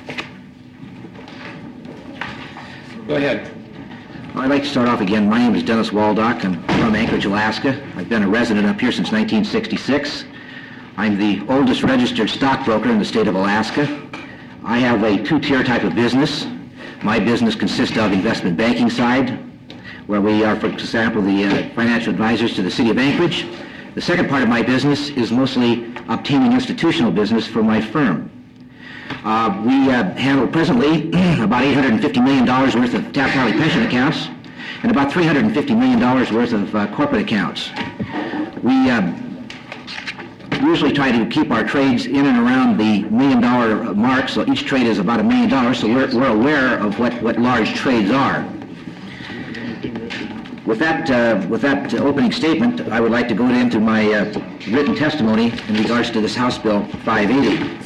Go ahead. I'd like to start off again. My name is Dennis Waldock. I'm from Anchorage, Alaska. I've been a resident up here since 1966. I'm the oldest registered stockbroker in the state of Alaska. I have a two-tier type of business. My business consists of investment banking side, where we are, for example, the financial advisors to the city of Anchorage. The second part of my business is mostly obtaining institutional business for my firm. We handle presently about $850 million worth of Taft-Hartley pension accounts and about $350 million worth of corporate accounts. We usually try to keep our trades in and around the $1 million mark, so each trade is about $1 million, so we're aware of what large trades are. With that opening statement, I would like to go into my written testimony in regards to this House Bill 580.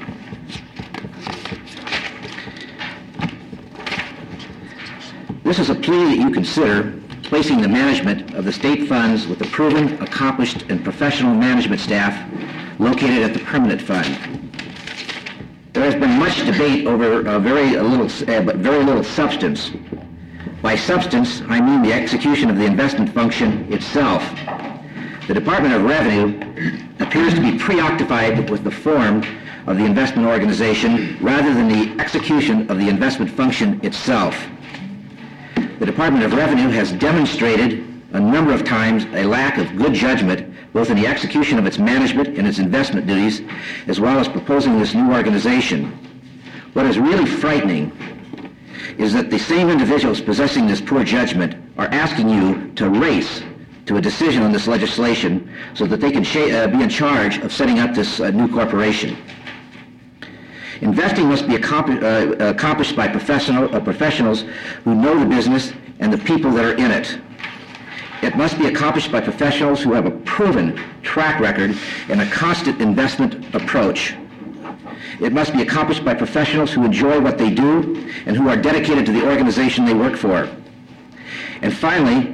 This is a plea that you consider placing the management of the state funds with a proven, accomplished, and professional management staff located at the Permanent Fund. There has been much debate over very little substance. By substance, I mean the execution of the investment function itself. The Department of Revenue appears to be preoccupied with the form of the investment organization rather than the execution of the investment function itself. The Department of Revenue has demonstrated a number of times a lack of good judgment both in the execution of its management and its investment duties, as well as proposing this new organization. What is really frightening is that the same individuals possessing this poor judgment are asking you to race to a decision on this legislation so that they can be in charge of setting up this new corporation. Investing must be accomplished by professionals who know the business and the people that are in it. It must be accomplished by professionals who have a proven track record and a constant investment approach. It must be accomplished by professionals who enjoy what they do and who are dedicated to the organization they work for. And finally,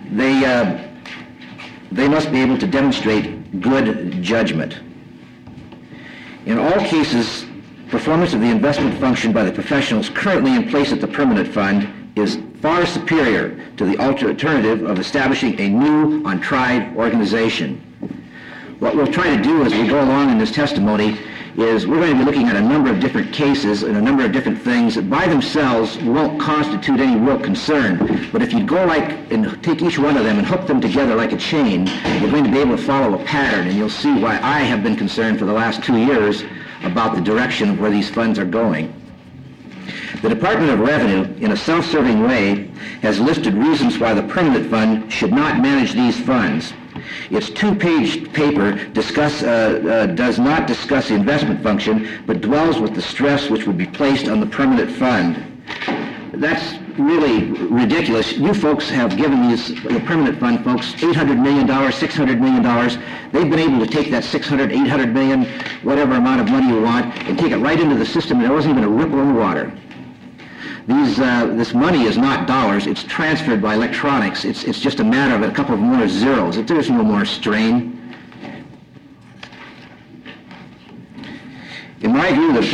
they must be able to demonstrate good judgment. In all cases, performance of the investment function by the professionals currently in place at the Permanent Fund is far superior to the alternative of establishing a new, untried organization. What we'll try to do as we go along in this testimony is we're going to be looking at a number of different cases and a number of different things that by themselves won't constitute any real concern. But if you go and take each one of them and hook them together like a chain, you're going to be able to follow a pattern, and you'll see why I have been concerned for the last 2 years about the direction of where these funds are going. The Department of Revenue, in a self-serving way, has listed reasons why the permanent fund should not manage these funds. Its 2-page paper does not discuss the investment function, but dwells with the stress which would be placed on the permanent fund. That's really ridiculous. You folks have given the permanent fund folks $800 million, $600 million. They've been able to take that $600, $800 million, whatever amount of money you want, and take it right into the system, and there wasn't even a ripple in the water. This money is not dollars. It's transferred by electronics. It's just a matter of a couple of more zeros. There's no more strain. In my view, the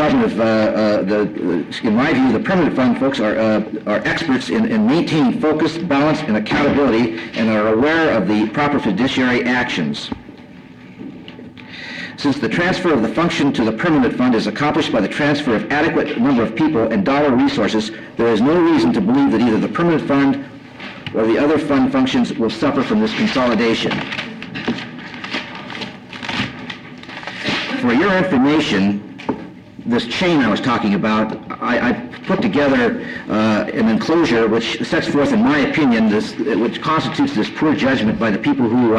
permanent fund folks are experts in maintaining focus, balance, and accountability, and are aware of the proper fiduciary actions. Since the transfer of the function to the permanent fund is accomplished by the transfer of adequate number of people and dollar resources, there is no reason to believe that either the permanent fund or the other fund functions will suffer from this consolidation. For your information, this chain I was talking about, I put together an enclosure which sets forth, in my opinion, which constitutes this poor judgment by the people who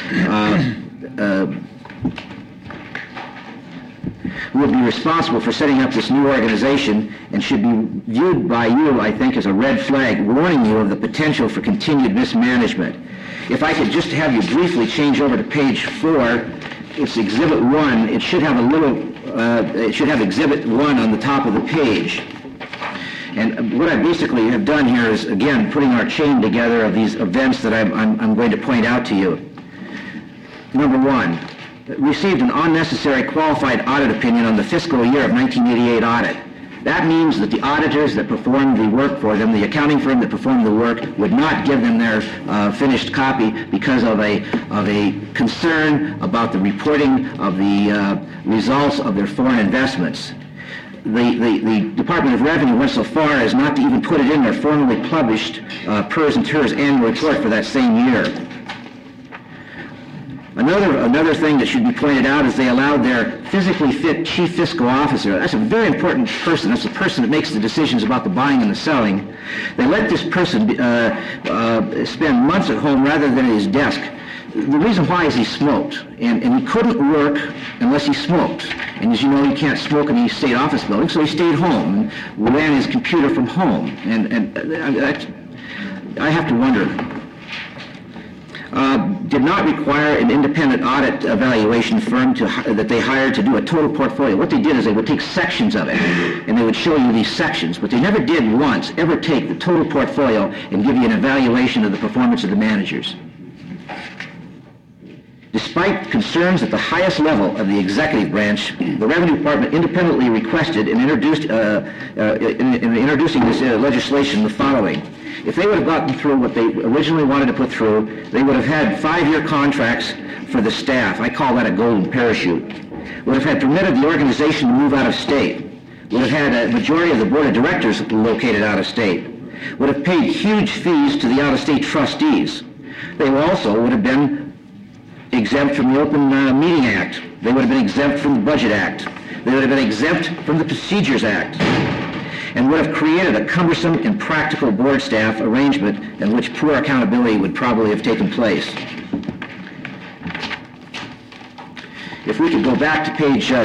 would be responsible for setting up this new organization, and should be viewed by you, I think, as a red flag warning you of the potential for continued mismanagement. If I could just have you briefly change over to page 4, it's Exhibit 1. It should have it should have Exhibit 1 on the top of the page. And what I basically have done here is, again, putting our chain together of these events that I'm going to point out to you. Number 1. Received an unnecessary qualified audit opinion on the fiscal year of 1988 audit. That means that the auditors that performed the work for them, the accounting firm that performed the work, would not give them their finished copy because of a concern about the reporting of the results of their foreign investments. The Department of Revenue went so far as not to even put it in their formally published PERS and TERS annual report for that same year. Another thing that should be pointed out is they allowed their physically fit chief fiscal officer. That's a very important person. That's the person that makes the decisions about the buying and the selling. They let this person spend months at home rather than at his desk. The reason why is he smoked, and he couldn't work unless he smoked. And as you know, you can't smoke in any state office building, so he stayed home and ran his computer from home. And I have to wonder. Did not require an independent audit evaluation firm that they hired to do a total portfolio. What they did is they would take sections of it, and they would show you these sections, but they never did once ever take the total portfolio and give you an evaluation of the performance of the managers. Despite concerns at the highest level of the executive branch, the Revenue Department independently requested and introduced, in introducing this legislation, the following. If they would have gotten through what they originally wanted to put through, they would have had 5-year contracts for the staff. I call that a golden parachute. Would have had permitted the organization to move out of state. Would have had a majority of the board of directors located out of state. Would have paid huge fees to the out-of-state trustees. They also would have been exempt from the Open Meeting Act. They would have been exempt from the Budget Act. They would have been exempt from the Procedures Act, and would have created a cumbersome and practical board staff arrangement in which poor accountability would probably have taken place. If we could go back to page 2,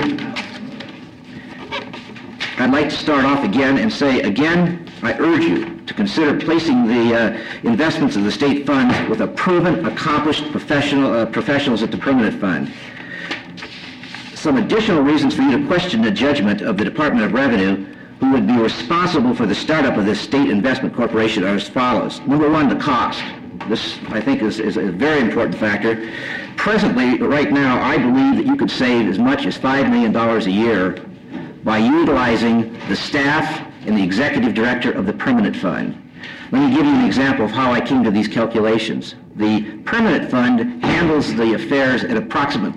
I'd like to start off again and say, again, I urge you to consider placing the investments of the state funds with a proven, accomplished professionals at the permanent fund. Some additional reasons for you to question the judgment of the Department of Revenue, who would be responsible for the startup of this state investment corporation, are as follows. Number 1, the cost. This, I think, is a very important factor. Presently, right now, I believe that you could save as much as $5 million a year by utilizing the staff and the executive director of the permanent fund. Let me give you an example of how I came to these calculations. The permanent fund handles the affairs at approximately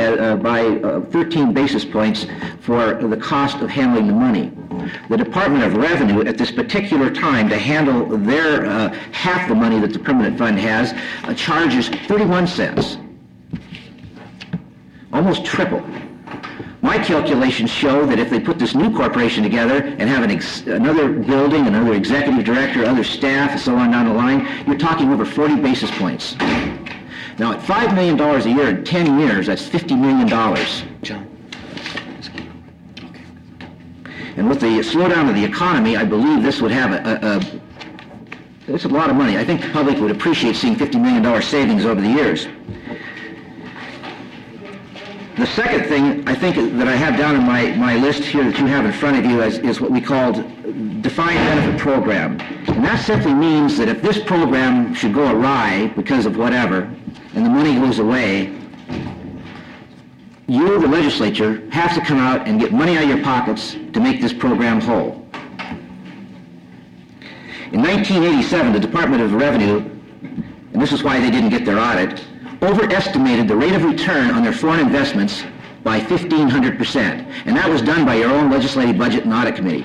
13 basis points for the cost of handling the money. The Department of Revenue at this particular time to handle their half the money that the permanent fund has charges 31 cents. Almost triple. My calculations show that if they put this new corporation together and have another building, another executive director, other staff, and so on down the line, you're talking over 40 basis points. Now, at $5 million a year in 10 years, that's $50 million. John. And with the slowdown of the economy, I believe this would have it's a lot of money. I think the public would appreciate seeing $50 million savings over the years. The second thing I think that I have down in my list here that you have in front of you is what we called defined benefit program. And that simply means that if this program should go awry because of whatever, and the money goes away, you, the legislature, have to come out and get money out of your pockets to make this program whole. In 1987, the Department of Revenue, and this is why they didn't get their audit, overestimated the rate of return on their foreign investments by 1,500%. And that was done by your own Legislative Budget and Audit Committee.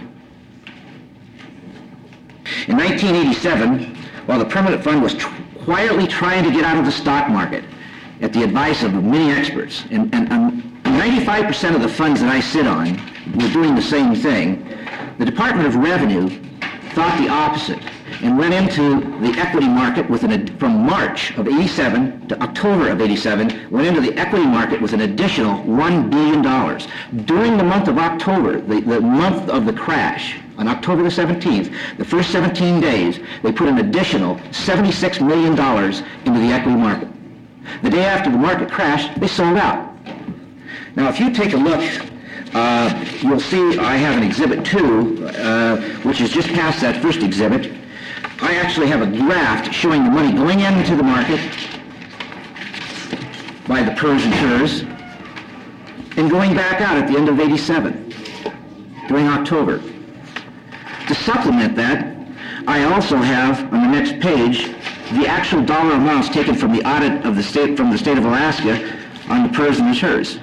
In 1987, while the permanent fund was quietly trying to get out of the stock market at the advice of many experts, and 95% of the funds that I sit on were doing the same thing, the Department of Revenue thought the opposite and went into the equity market from March of 87 to October of 87, went into the equity market with an additional $1 billion. During the month of October, the month of the crash, on October the 17th, the first 17 days, they put an additional $76 million into the equity market. The day after the market crashed, they sold out. Now, if you take a look, you'll see I have an Exhibit 2, which is just past that first exhibit. I actually have a graph showing the money going into the market by the PERS and TERS and going back out at the end of 87, during October. To supplement that, I also have on the next page the actual dollar amounts taken from the audit of the state, from the state of Alaska on the PERS and the TERS.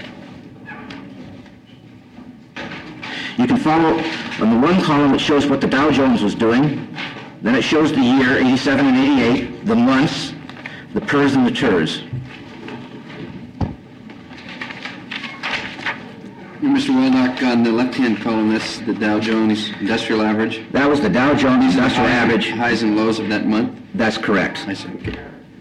You can follow on the one column it shows what the Dow Jones was doing. Then it shows the year, 87 and 88, the months, the PERS and the TERS. Mr. Waldock, on the left-hand column, that's the Dow Jones Industrial Average? That was the Dow Jones Industrial Average. Highs and lows of that month? That's correct. I see, okay.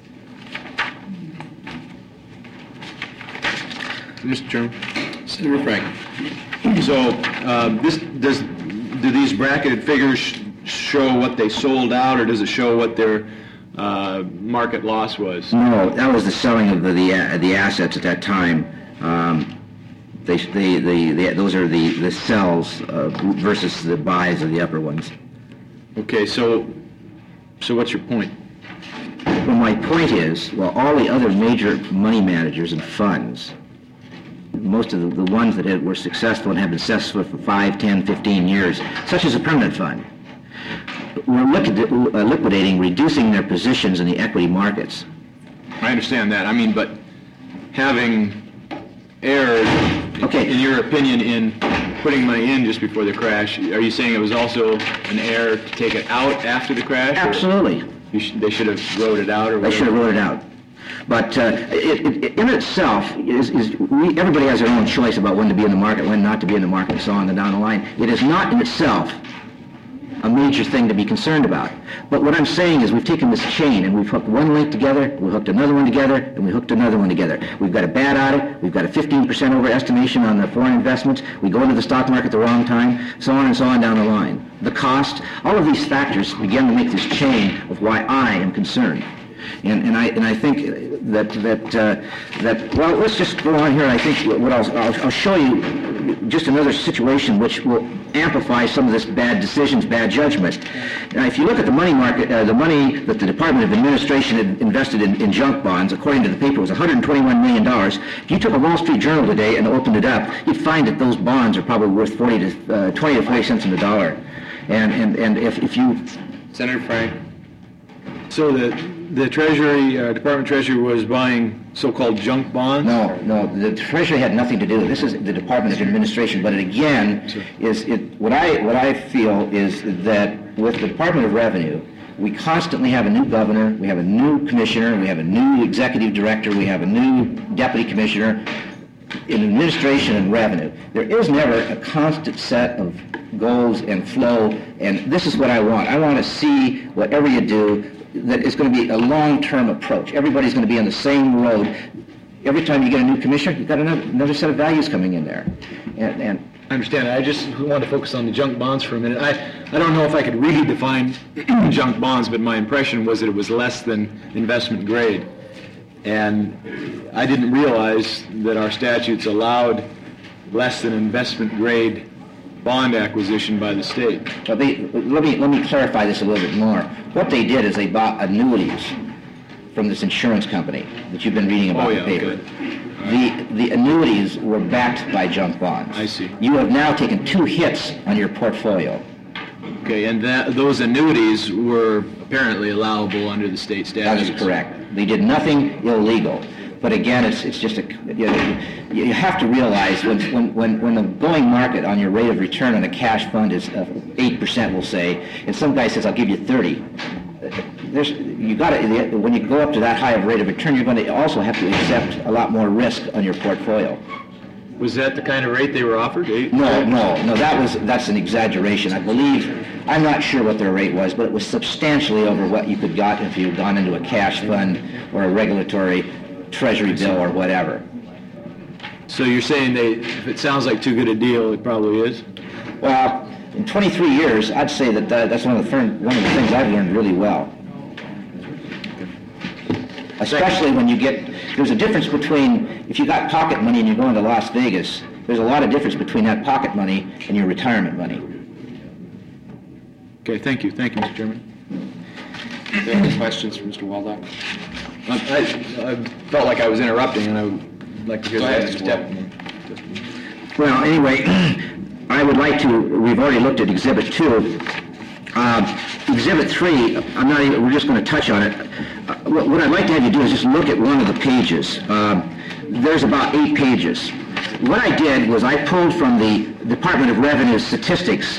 Mr. Chairman? Senator Frank. So, do these bracketed figures show what they sold out, or does it show what their market loss was? No, that was the selling of the assets at that time. Those are the sells versus the buys of the upper ones. Okay, so what's your point? Well, my point is, well, all the other major money managers and funds, most of the ones that were successful and have been successful for 5, 10, 15 years, such as a permanent fund, were liquidating, reducing their positions in the equity markets. I understand that. I mean, but having erred, in your opinion, in putting money in just before the crash, are you saying it was also an error to take it out after the crash? Absolutely. They should have wrote it out, or whatever? They should have wrote it out. But in itself, everybody has their own choice about when to be in the market, when not to be in the market, and so on and down the line. It is not in itself a major thing to be concerned about. But what I'm saying is we've taken this chain and we've hooked one link together, we hooked another one together, and we hooked another one together. We've got a bad audit, we've got a 15% overestimation on the foreign investments, we go into the stock market at the wrong time, so on and so on down the line. The cost, all of these factors begin to make this chain of why I am concerned. And I think that well, let's just go on here. I think what I'll show you just another situation which will amplify some of this bad decisions, bad judgment. Now, if you look at the money market, the money that the Department of Administration had invested in junk bonds, according to the paper, was $121 million. If you took a Wall Street Journal today and opened it up, you'd find that those bonds are probably worth 20 to 40 cents on the dollar. And if you Senator Frank? So the Treasury, Department of Treasury was buying so-called junk bonds? No, the Treasury had nothing to do with it. This is the Department of Administration, but it again what I feel is that with the Department of Revenue, we constantly have a new governor, we have a new commissioner, we have a new executive director, we have a new deputy commissioner in administration and revenue. There is never a constant set of goals and flow, and this is what I want. I want to see whatever you do that it's going to be a long-term approach. Everybody's going to be on the same road. Every time you get a new commissioner, you've got another set of values coming in there. And I understand. I just want to focus on the junk bonds for a minute. I don't know if I could really define junk bonds, but my impression was that it was less than investment grade. And I didn't realize that our statutes allowed less than investment grade bond acquisition by the state. Well, let me clarify this a little bit more. What they did is they bought annuities from this insurance company that you've been reading about in the paper. Okay. The annuities were backed by junk bonds. I see. You have now taken 2 hits on your portfolio. Okay, and those annuities were apparently allowable under the state statutes. That is correct. They did nothing illegal. But again, it's just you have to realize when the going market on your rate of return on a cash fund is 8%, we'll say, and some guy says, I'll give you 30. When you go up to that high of rate of return, you're going to also have to accept a lot more risk on your portfolio. Was that the kind of rate they were offered? No, that's an exaggeration. I believe, I'm not sure what their rate was, but it was substantially over what you could got if you had gone into a cash fund or a regulatory treasury bill or whatever. So you're saying if it sounds like too good a deal, it probably is? Well, in 23 years, I'd say that's one of the things I've learned really well. Especially when there's a difference between, if you got pocket money and you're going to Las Vegas, there's a lot of difference between that pocket money and your retirement money. Okay, thank you. Thank you, Mr. Chairman. Are there any questions for Mr. Waldock? I felt like I was interrupting, and I would like to hear the next step. Well, anyway, I would like to, we've already looked at Exhibit 2. Exhibit 3, we're just going to touch on it. What I'd like to have you do is just look at one of the pages. There's about 8 pages. What I did was I pulled from the Department of Revenue statistics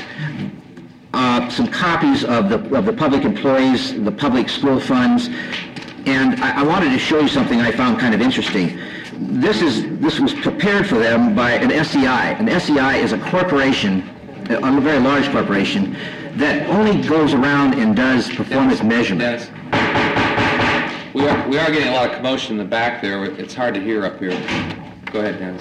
some copies of the public employees, the public school funds, and I wanted to show you something I found kind of interesting. This was prepared for them by an SEI. An SEI is a corporation, a very large corporation, that only goes around and does performance measurement. We are getting a lot of commotion in the back there. It's hard to hear up here. Go ahead, Dennis.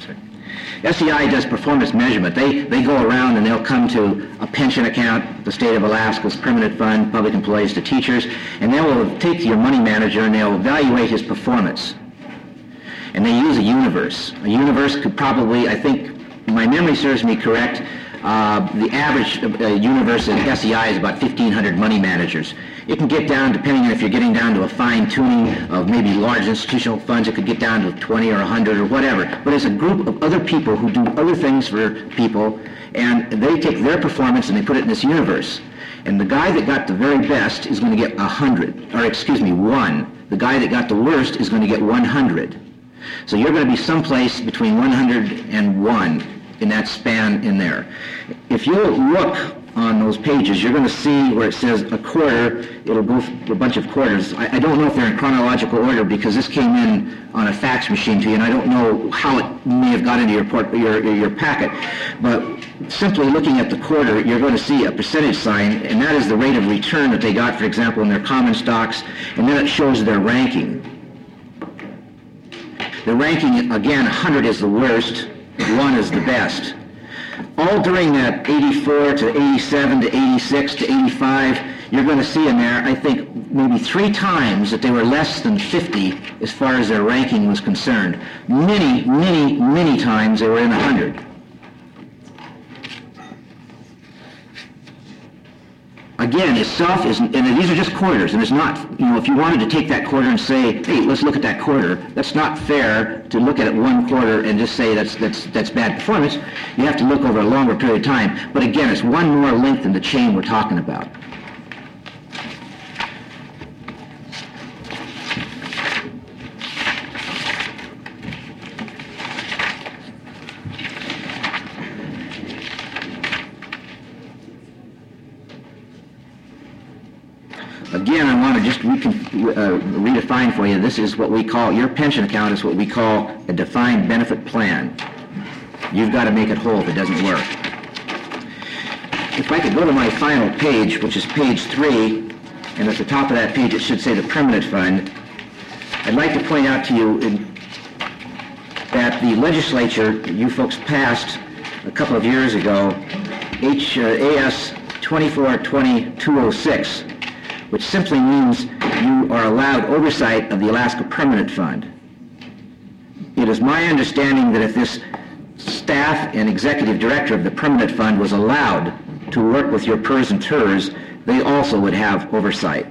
SEI does performance measurement. They go around and they'll come to a pension account, the state of Alaska's permanent fund, public employees to teachers, and they will take your money manager and they'll evaluate his performance. And they use a universe. A universe could probably, I think, my memory serves me correct, the average universe in SEI is about 1,500 money managers. It can get down, depending on if you're getting down to a fine-tuning of maybe large institutional funds, it could get down to 20 or 100 or whatever. But it's a group of other people who do other things for people, and they take their performance and they put it in this universe. And the guy that got the very best is going to get 100, or excuse me, 1. The guy that got the worst is going to get 100. So you're going to be someplace between 100 and 1 in that span in there. If you look on those pages, you're going to see where it says a quarter, it'll go through a bunch of quarters. I don't know if they're in chronological order because this came in on a fax machine to you, and I don't know how it may have got into your packet. But simply looking at the quarter, you're going to see a percentage sign, and that is the rate of return that they got, for example, in their common stocks, and then it shows their ranking. The ranking, again, 100 is the worst, 1 is the best. All during that 84 to 87 to 86 to 85, you're going to see in there, I think, maybe 3 times that they were less than 50 as far as their ranking was concerned. Many, many, many times they were in 100. Again, itself is, and these are just quarters, and it's not, if you wanted to take that quarter and say, hey, let's look at that quarter, that's not fair to look at it one quarter and just say that's bad performance. You have to look over a longer period of time. But again, it's one more link in the chain we're talking about. just redefine for you, this is what we call, your pension account is what we call a defined benefit plan. You've got to make it whole if it doesn't work. If I could go to my final page, which is page 3, and at the top of that page it should say the permanent fund, I'd like to point out to you that the legislature, you folks passed a couple of years ago, AS 2420-206, which simply means you are allowed oversight of the Alaska Permanent Fund. It is my understanding that if this staff and executive director of the Permanent Fund was allowed to work with your PERS and TERS, they also would have oversight.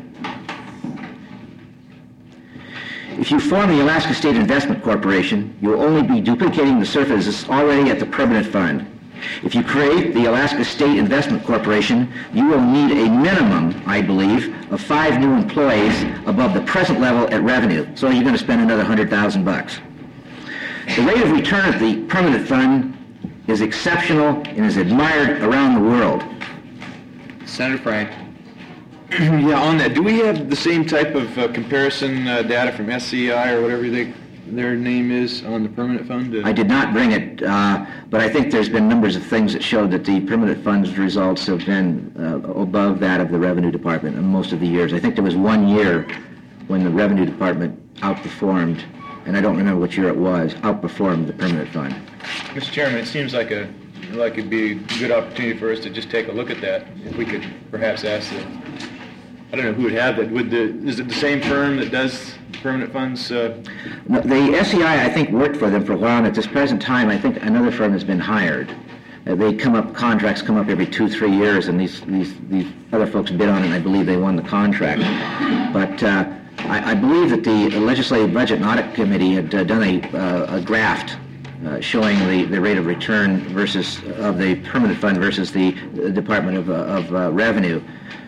If you form the Alaska State Investment Corporation, you'll only be duplicating the services already at the Permanent Fund. If you create the Alaska State Investment Corporation, you will need a minimum, I believe, of 5 new employees above the present level at revenue. So you're going to spend another $100,000. The rate of return at the Permanent Fund is exceptional and is admired around the world. Senator Frank. Yeah, on that, do we have the same type of comparison data from SCI or whatever their name is on the permanent fund? I did not bring it, but I think there's been numbers of things that show that the permanent fund's results have been above that of the Revenue Department in most of the years. I think there was 1 year when the Revenue Department outperformed, and I don't remember which year it was, outperformed the permanent fund. Mr. Chairman, it seems like it'd be a good opportunity for us to just take a look at that. If we could perhaps ask I don't know who would have that. Is it the same firm that does permanent funds? No, the SEI, I think, worked for them for a while, and at this present time, I think another firm has been hired. Contracts come up every 2-3 years, and these other folks bid on it, and I believe they won the contract. But I believe that the Legislative Budget and Audit Committee had done a draft showing the rate of return of the permanent fund versus the Department of Revenue.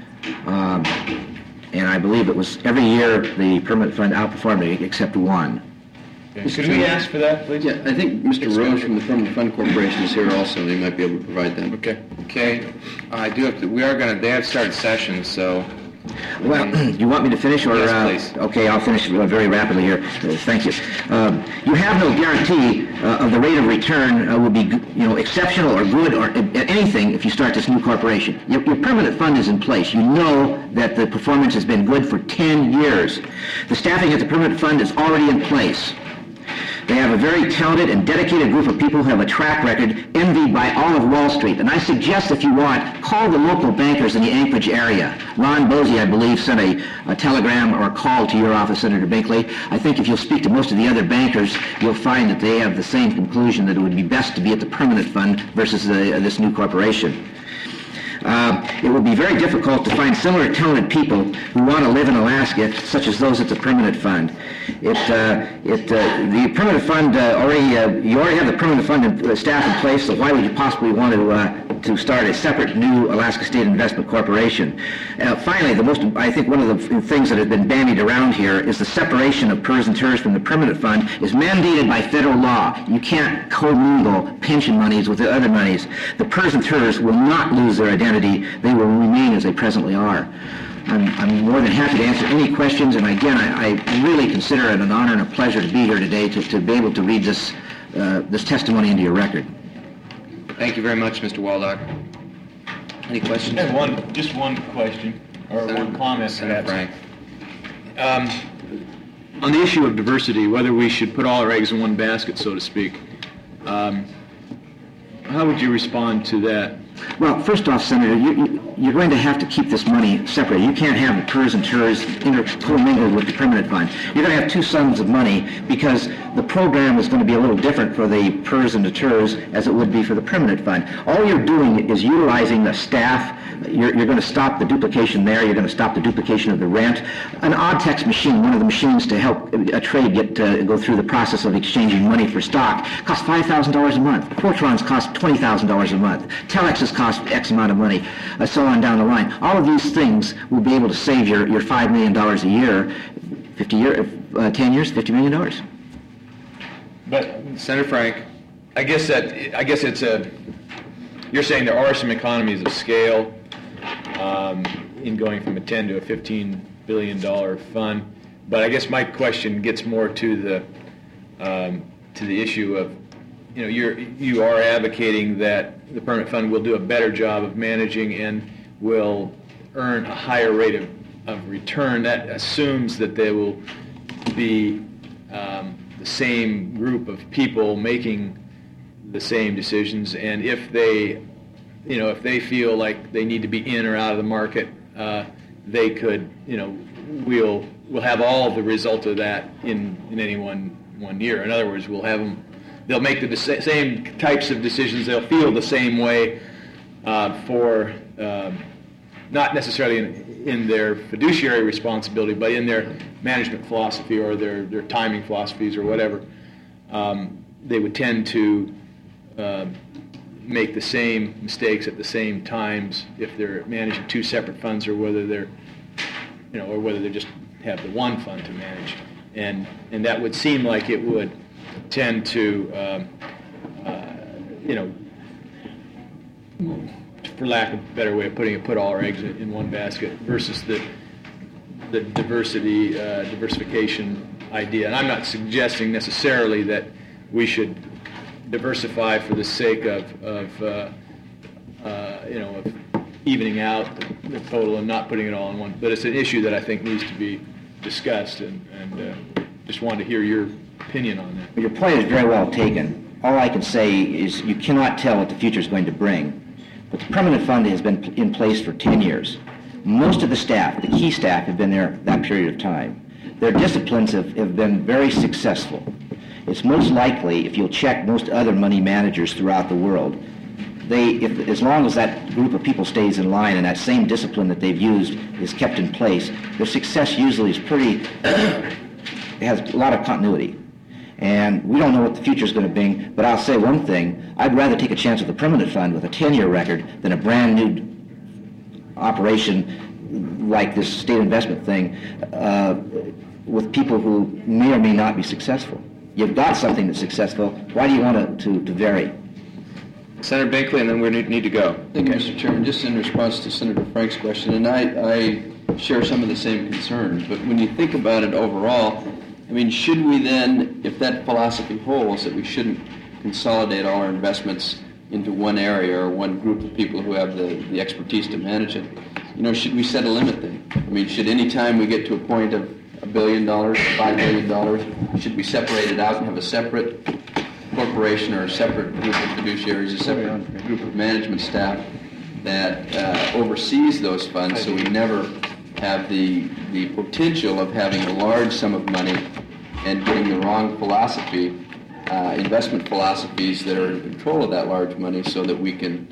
And I believe it was every year the permanent fund outperformed it except one. Could we ask for that, please? Yeah, I think Mr. Rose from the Permanent Fund Corporation is here also. They might be able to provide that. Okay. I do have to. They have started sessions, so. Well, do you want me to finish, or? Yes, please. Okay, I'll finish very rapidly here. Thank you. You have no guarantee of the rate of return will be, exceptional or good or anything if you start this new corporation. Your permanent fund is in place. You know that the performance has been good for 10 years. The staffing at the permanent fund is already in place. They have a very talented and dedicated group of people who have a track record envied by all of Wall Street. And I suggest, if you want, call the local bankers in the Anchorage area. Ron Bosie, I believe, sent a telegram or a call to your office, Senator Binkley. I think if you'll speak to most of the other bankers, you'll find that they have the same conclusion, that it would be best to be at the permanent fund versus this new corporation. It would be very difficult to find similar talented people who want to live in Alaska, such as those at the Permanent Fund. The Permanent Fund you already have the Permanent Fund staff in place, so why would you possibly want to start a separate new Alaska State Investment Corporation? Finally, I think one of the things that has been bandied around here is the separation of PERS and TERS from the Permanent Fund is mandated by federal law. You can't commingle pension monies with the other monies. The PERS and TERS will not lose their identity. They will remain as they presently are. I'm more than happy to answer any questions, and again, I really consider it an honor and a pleasure to be here today to be able to read this testimony into your record. Thank you very much, Mr. Waldock. Any questions? I have just one question, or one comment, Senator Frank. On the issue of diversity, whether we should put all our eggs in one basket, so to speak, how would you respond to that? Well, first off, Senator, you're going to have to keep this money separate. You can't have the PERS and TERS commingled with the permanent fund. You're going to have two sums of money because the program is going to be a little different for the PERS and the TERS as it would be for the permanent fund. All you're doing is utilizing the staff. You're going to stop the duplication there. You're going to stop the duplication of the rent. An Odd-Tex machine, one of the machines to help a trade go through the process of exchanging money for stock, costs $5,000 a month. Fortrons cost $20,000 a month. Telexes cost X amount of money, so on down the line. All of these things will be able to save your $5 million a year, 10 years, $50 million. But Senator Frank, I guess you're saying there are some economies of scale in going from a 10 to a 15 billion fund. But I guess my question gets more to the issue of, you are advocating that the permanent fund will do a better job of managing and will earn a higher rate of return. That assumes that they will be the same group of people making the same decisions, and if they feel like they need to be in or out of the market, they could, we'll have all of the result of that in any one year. In other words, we'll have them, they'll make the same types of decisions, they'll feel the same way for not necessarily in their fiduciary responsibility, but in their management philosophy or their timing philosophies or whatever. They would tend to make the same mistakes at the same times if they're managing two separate funds, or whether they're, or whether they just have the one fund to manage, and that would seem like it would tend to, for lack of a better way of putting it, put all our eggs in one basket versus the diversification idea. And I'm not suggesting necessarily that we should diversify for the sake of evening out the total and not putting it all in one. But it's an issue that I think needs to be discussed, and just wanted to hear your opinion on that. Your point is very well taken. All I can say is you cannot tell what the future is going to bring. But the permanent fund has been in place for 10 years. Most of the staff, the key staff, have been there that period of time. Their disciplines have been very successful. It's most likely, if you'll check most other money managers throughout the world, as long as that group of people stays in line and that same discipline that they've used is kept in place, their success usually is has a lot of continuity. And we don't know what the future is going to bring, but I'll say one thing: I'd rather take a chance with the permanent fund with a 10-year record than a brand new operation like this state investment thing with people who may or may not be successful. You've got something that's successful. Why do you want to vary? Senator Binkley, and then we need to go. Thank you, Mr. Chairman. Just in response to Senator Frank's question, and I share some of the same concerns, but when you think about it overall, I mean, should we then, if that philosophy holds, that we shouldn't consolidate all our investments into one area or one group of people who have the expertise to manage it, should we set a limit then? I mean, should any time we get to a point of $1 billion, $5 billion, should we separate it out and have a separate corporation or a separate group of fiduciaries, a separate group of management staff that oversees those funds, so we never have the potential of having a large sum of money and getting the wrong philosophy, investment philosophies that are in control of that large money, so that we can,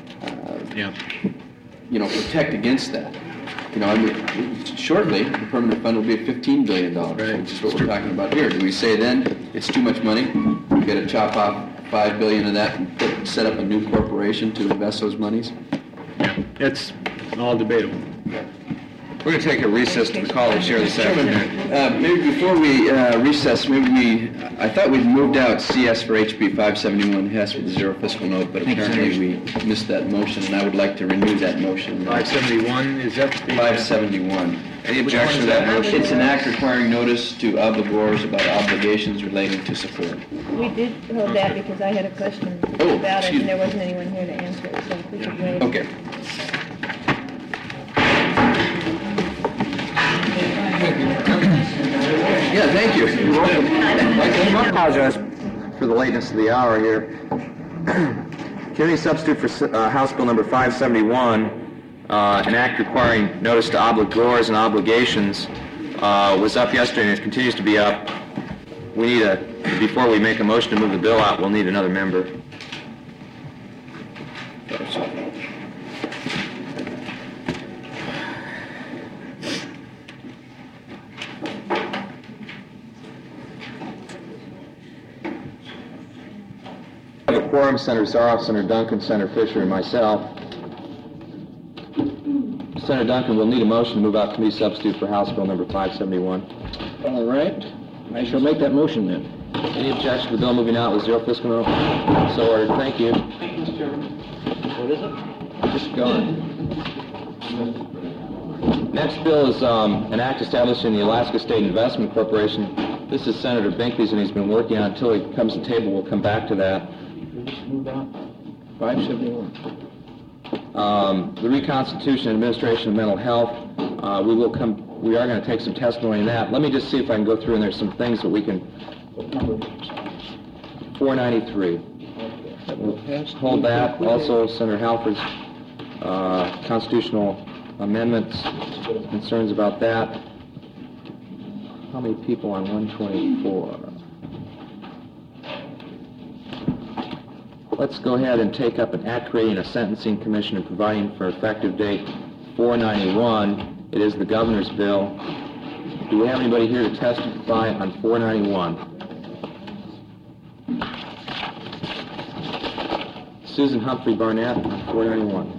protect against that. Shortly, the permanent fund will be at $15 billion, which is what we're talking about here. Do we say then it's too much money? We've got to chop off $5 billion of that and set up a new corporation to invest those monies? It's all debatable. We're going to take a recess to call the chair this afternoon. Maybe before we recess, I thought we'd moved out CS for HB 571 Hess with the zero fiscal note, but apparently we missed that motion, and I would like to renew that motion. 571, is that? 571. Any objection to that motion? It's an act requiring notice to obligors about obligations relating to support. We did hold that because I had a question about it, and there wasn't anyone here to answer it, so if we could wait. Okay. Yeah, thank you. You're welcome. I apologize for the lateness of the hour here. Committee substitute for House Bill number 571, an act requiring notice to obligors and obligations, was up yesterday and it continues to be up. We need before we make a motion to move the bill out, we'll need another member. Quorum, Senator Zaroff, Senator Duncan, Senator Fisher, and myself. Senator Duncan will need a motion to move out committee substitute for House Bill number 571. All right. I shall make that motion then. Any objection to the bill moving out with zero fiscal note? So ordered. Thank you. What is it? Just gone. Next bill is an act establishing the Alaska State Investment Corporation. This is Senator Binkley's, and he's been working on it until he comes to the table. We'll come back to that. 571. The reconstitution and administration of mental health. We are going to take some testimony in that. Let me just see if I can go through, and there's some things that we can. 493. We'll hold that. Also, Senator Halford's constitutional amendments, concerns about that. How many people on 124? Let's go ahead and take up an act creating a sentencing commission and providing for effective date 491. It is the governor's bill. Do we have anybody here to testify on 491? Susan Humphrey Barnett on 491.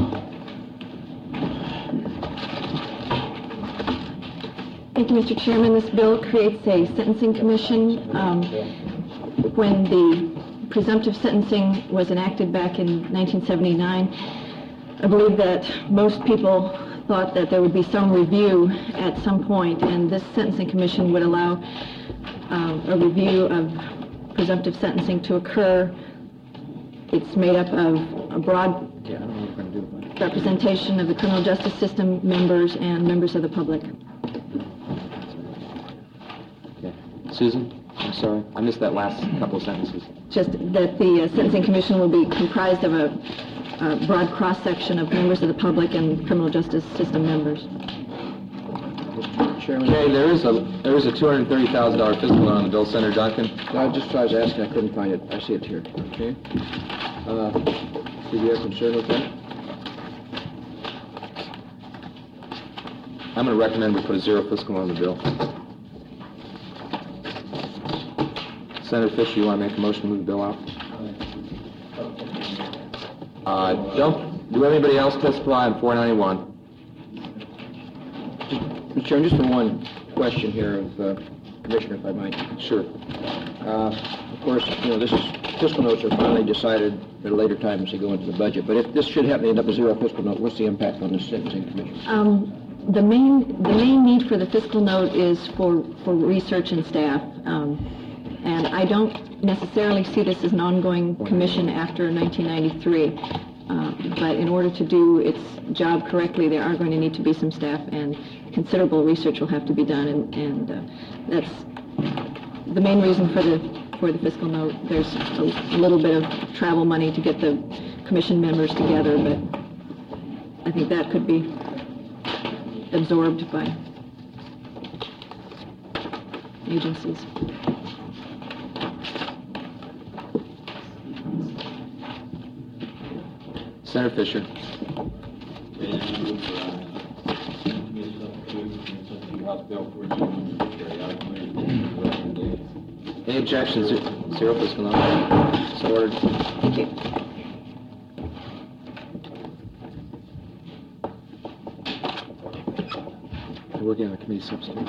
Thank you, Mr. Chairman. This bill creates a sentencing commission. When the presumptive sentencing was enacted back in 1979, I believe that most people thought that there would be some review at some point, and this sentencing commission would allow a review of presumptive sentencing to occur. It's made up of a broad representation of the criminal justice system members and members of the public. Okay. Susan, I'm sorry, I missed that last couple of sentences. Just that the sentencing commission will be comprised of a broad cross-section of members of the public and criminal justice system members. Chairman. Okay, there is a $230,000 fiscal loan on the bill, Senator Duncan. No, just I was asking, I couldn't find it. I see it here. Okay. Do you have concern with that? I'm going to recommend we put a zero fiscal loan on the bill. Senator Fisher, you want to make a motion to move the bill out? Do we have anybody else testify on 491? Mr. Chairman, just one question here of Commissioner, if I might. Sure. Of course, this is, fiscal notes are finally decided at a later time as they go into the budget, but if this should happen to end up a zero fiscal note, what's the impact on the sentencing commission? The main need for the fiscal note is for research and staff. And I don't necessarily see this as an ongoing commission after 1993. But in order to do its job correctly, there are going to need to be some staff, and considerable research will have to be done. And that's the main reason for the fiscal note. There's a little bit of travel money to get the commission members together, but I think that could be absorbed by agencies. Senator Fisher. Any objections? Zero fiscal note. So ordered. Thank you. We're working on a committee substitute.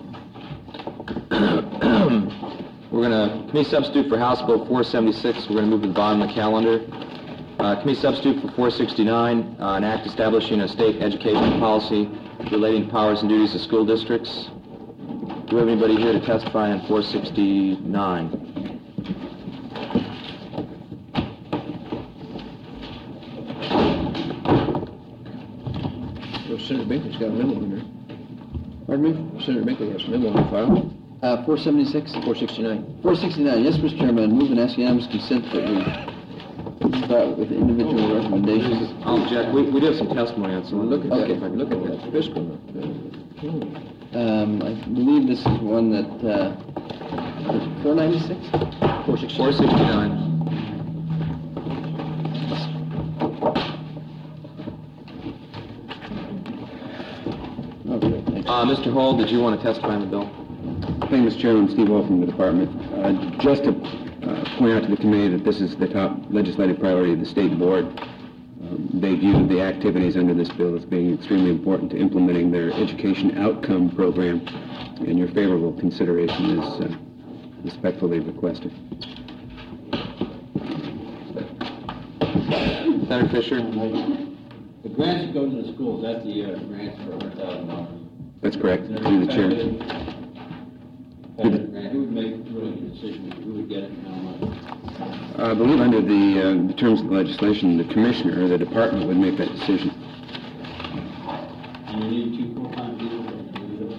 We're going to, committee substitute for House Bill 476, we're going to move to the bottom of the calendar. Committee substitute for 469, an act establishing a state education policy relating powers and duties of school districts. Do we have anybody here to testify on 469? Well, Senator Binkley's got a memo in there. Pardon me? Senator Binkley has a memo on the file. 476? 469. 469, yes, Mr. Chairman. Move and ask unanimous consent that we start with the individual recommendations. I'll object. We do have some testimony on some. Look at that. Look at that fiscal note. I believe this is one that, 496? 469. Okay, thanks. Mr. Hall, did you want to testify on the bill? Thank you, Mr. Chairman. Steve Hall from the department. Just to point out to the committee that this is the top legislative priority of the State Board. They view the activities under this bill as being extremely important to implementing their education outcome program, and your favorable consideration is respectfully requested. Senator Fisher? grants that go to the schools, that's the grants for $100,000. That's correct, through the chair. Who would make really the decision, who would get it and how much? I believe under the terms of the legislation, the commissioner or the department would make that decision. And you need 2 full-time people to do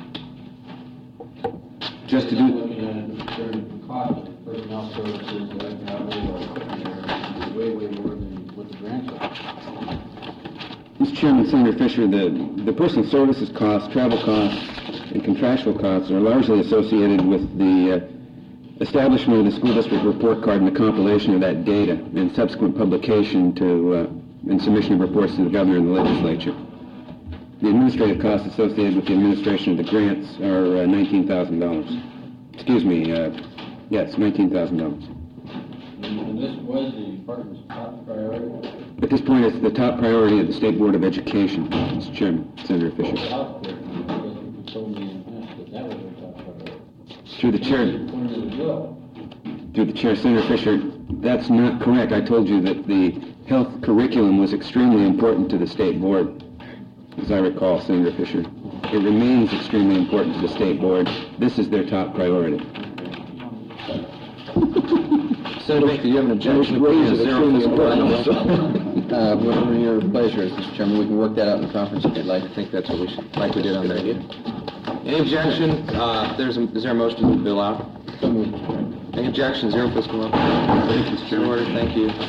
it? Just to do... Looking at it, the cost of personnel services, like travel, or equipment, is way more than what the grants are. Mr. Chairman, Senator Fisher, the personal services costs, travel costs, and contractual costs are largely associated with the establishment of the school district report card and the compilation of that data and subsequent publication and submission of reports to the governor and the legislature. The administrative costs associated with the administration of the grants are $19,000. Excuse me, yes, $19,000. And this was the department's top priority? At this point, it's the top priority of the State Board of Education, Mr. Chairman, Senator Fisher. Through the chair. Through the chair, Senator Fisher, that's not correct. I told you that the health curriculum was extremely important to the State Board, as I recall, Senator Fisher. It remains extremely important to the State Board. This is their top priority. Senator Baker, do you have an objection to putting a zero fiscal balance? Whatever your pleasure is, Mr. Chairman, we can work that out in the conference if you'd like. I think that's what we should, like we did on that. Any objection? Is there a motion to bill out? Any objection? Zero fiscal level. Mr. Chairman. Order. Thank you.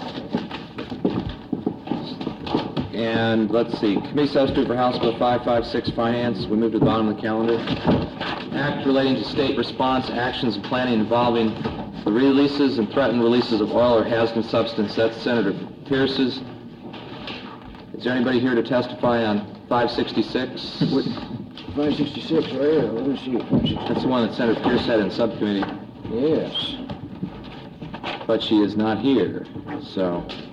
And let's see, Committee Substitute for House Bill 556 Finance. We move to the bottom of the calendar. Act relating to state response actions and planning involving the releases and threatened releases of oil or hazardous substance. That's Senator Pierce's. Is there anybody here to testify on 566? 566, right here. Let me see. That's the one that Senator Pierce had in subcommittee. Yes. But she is not here, so...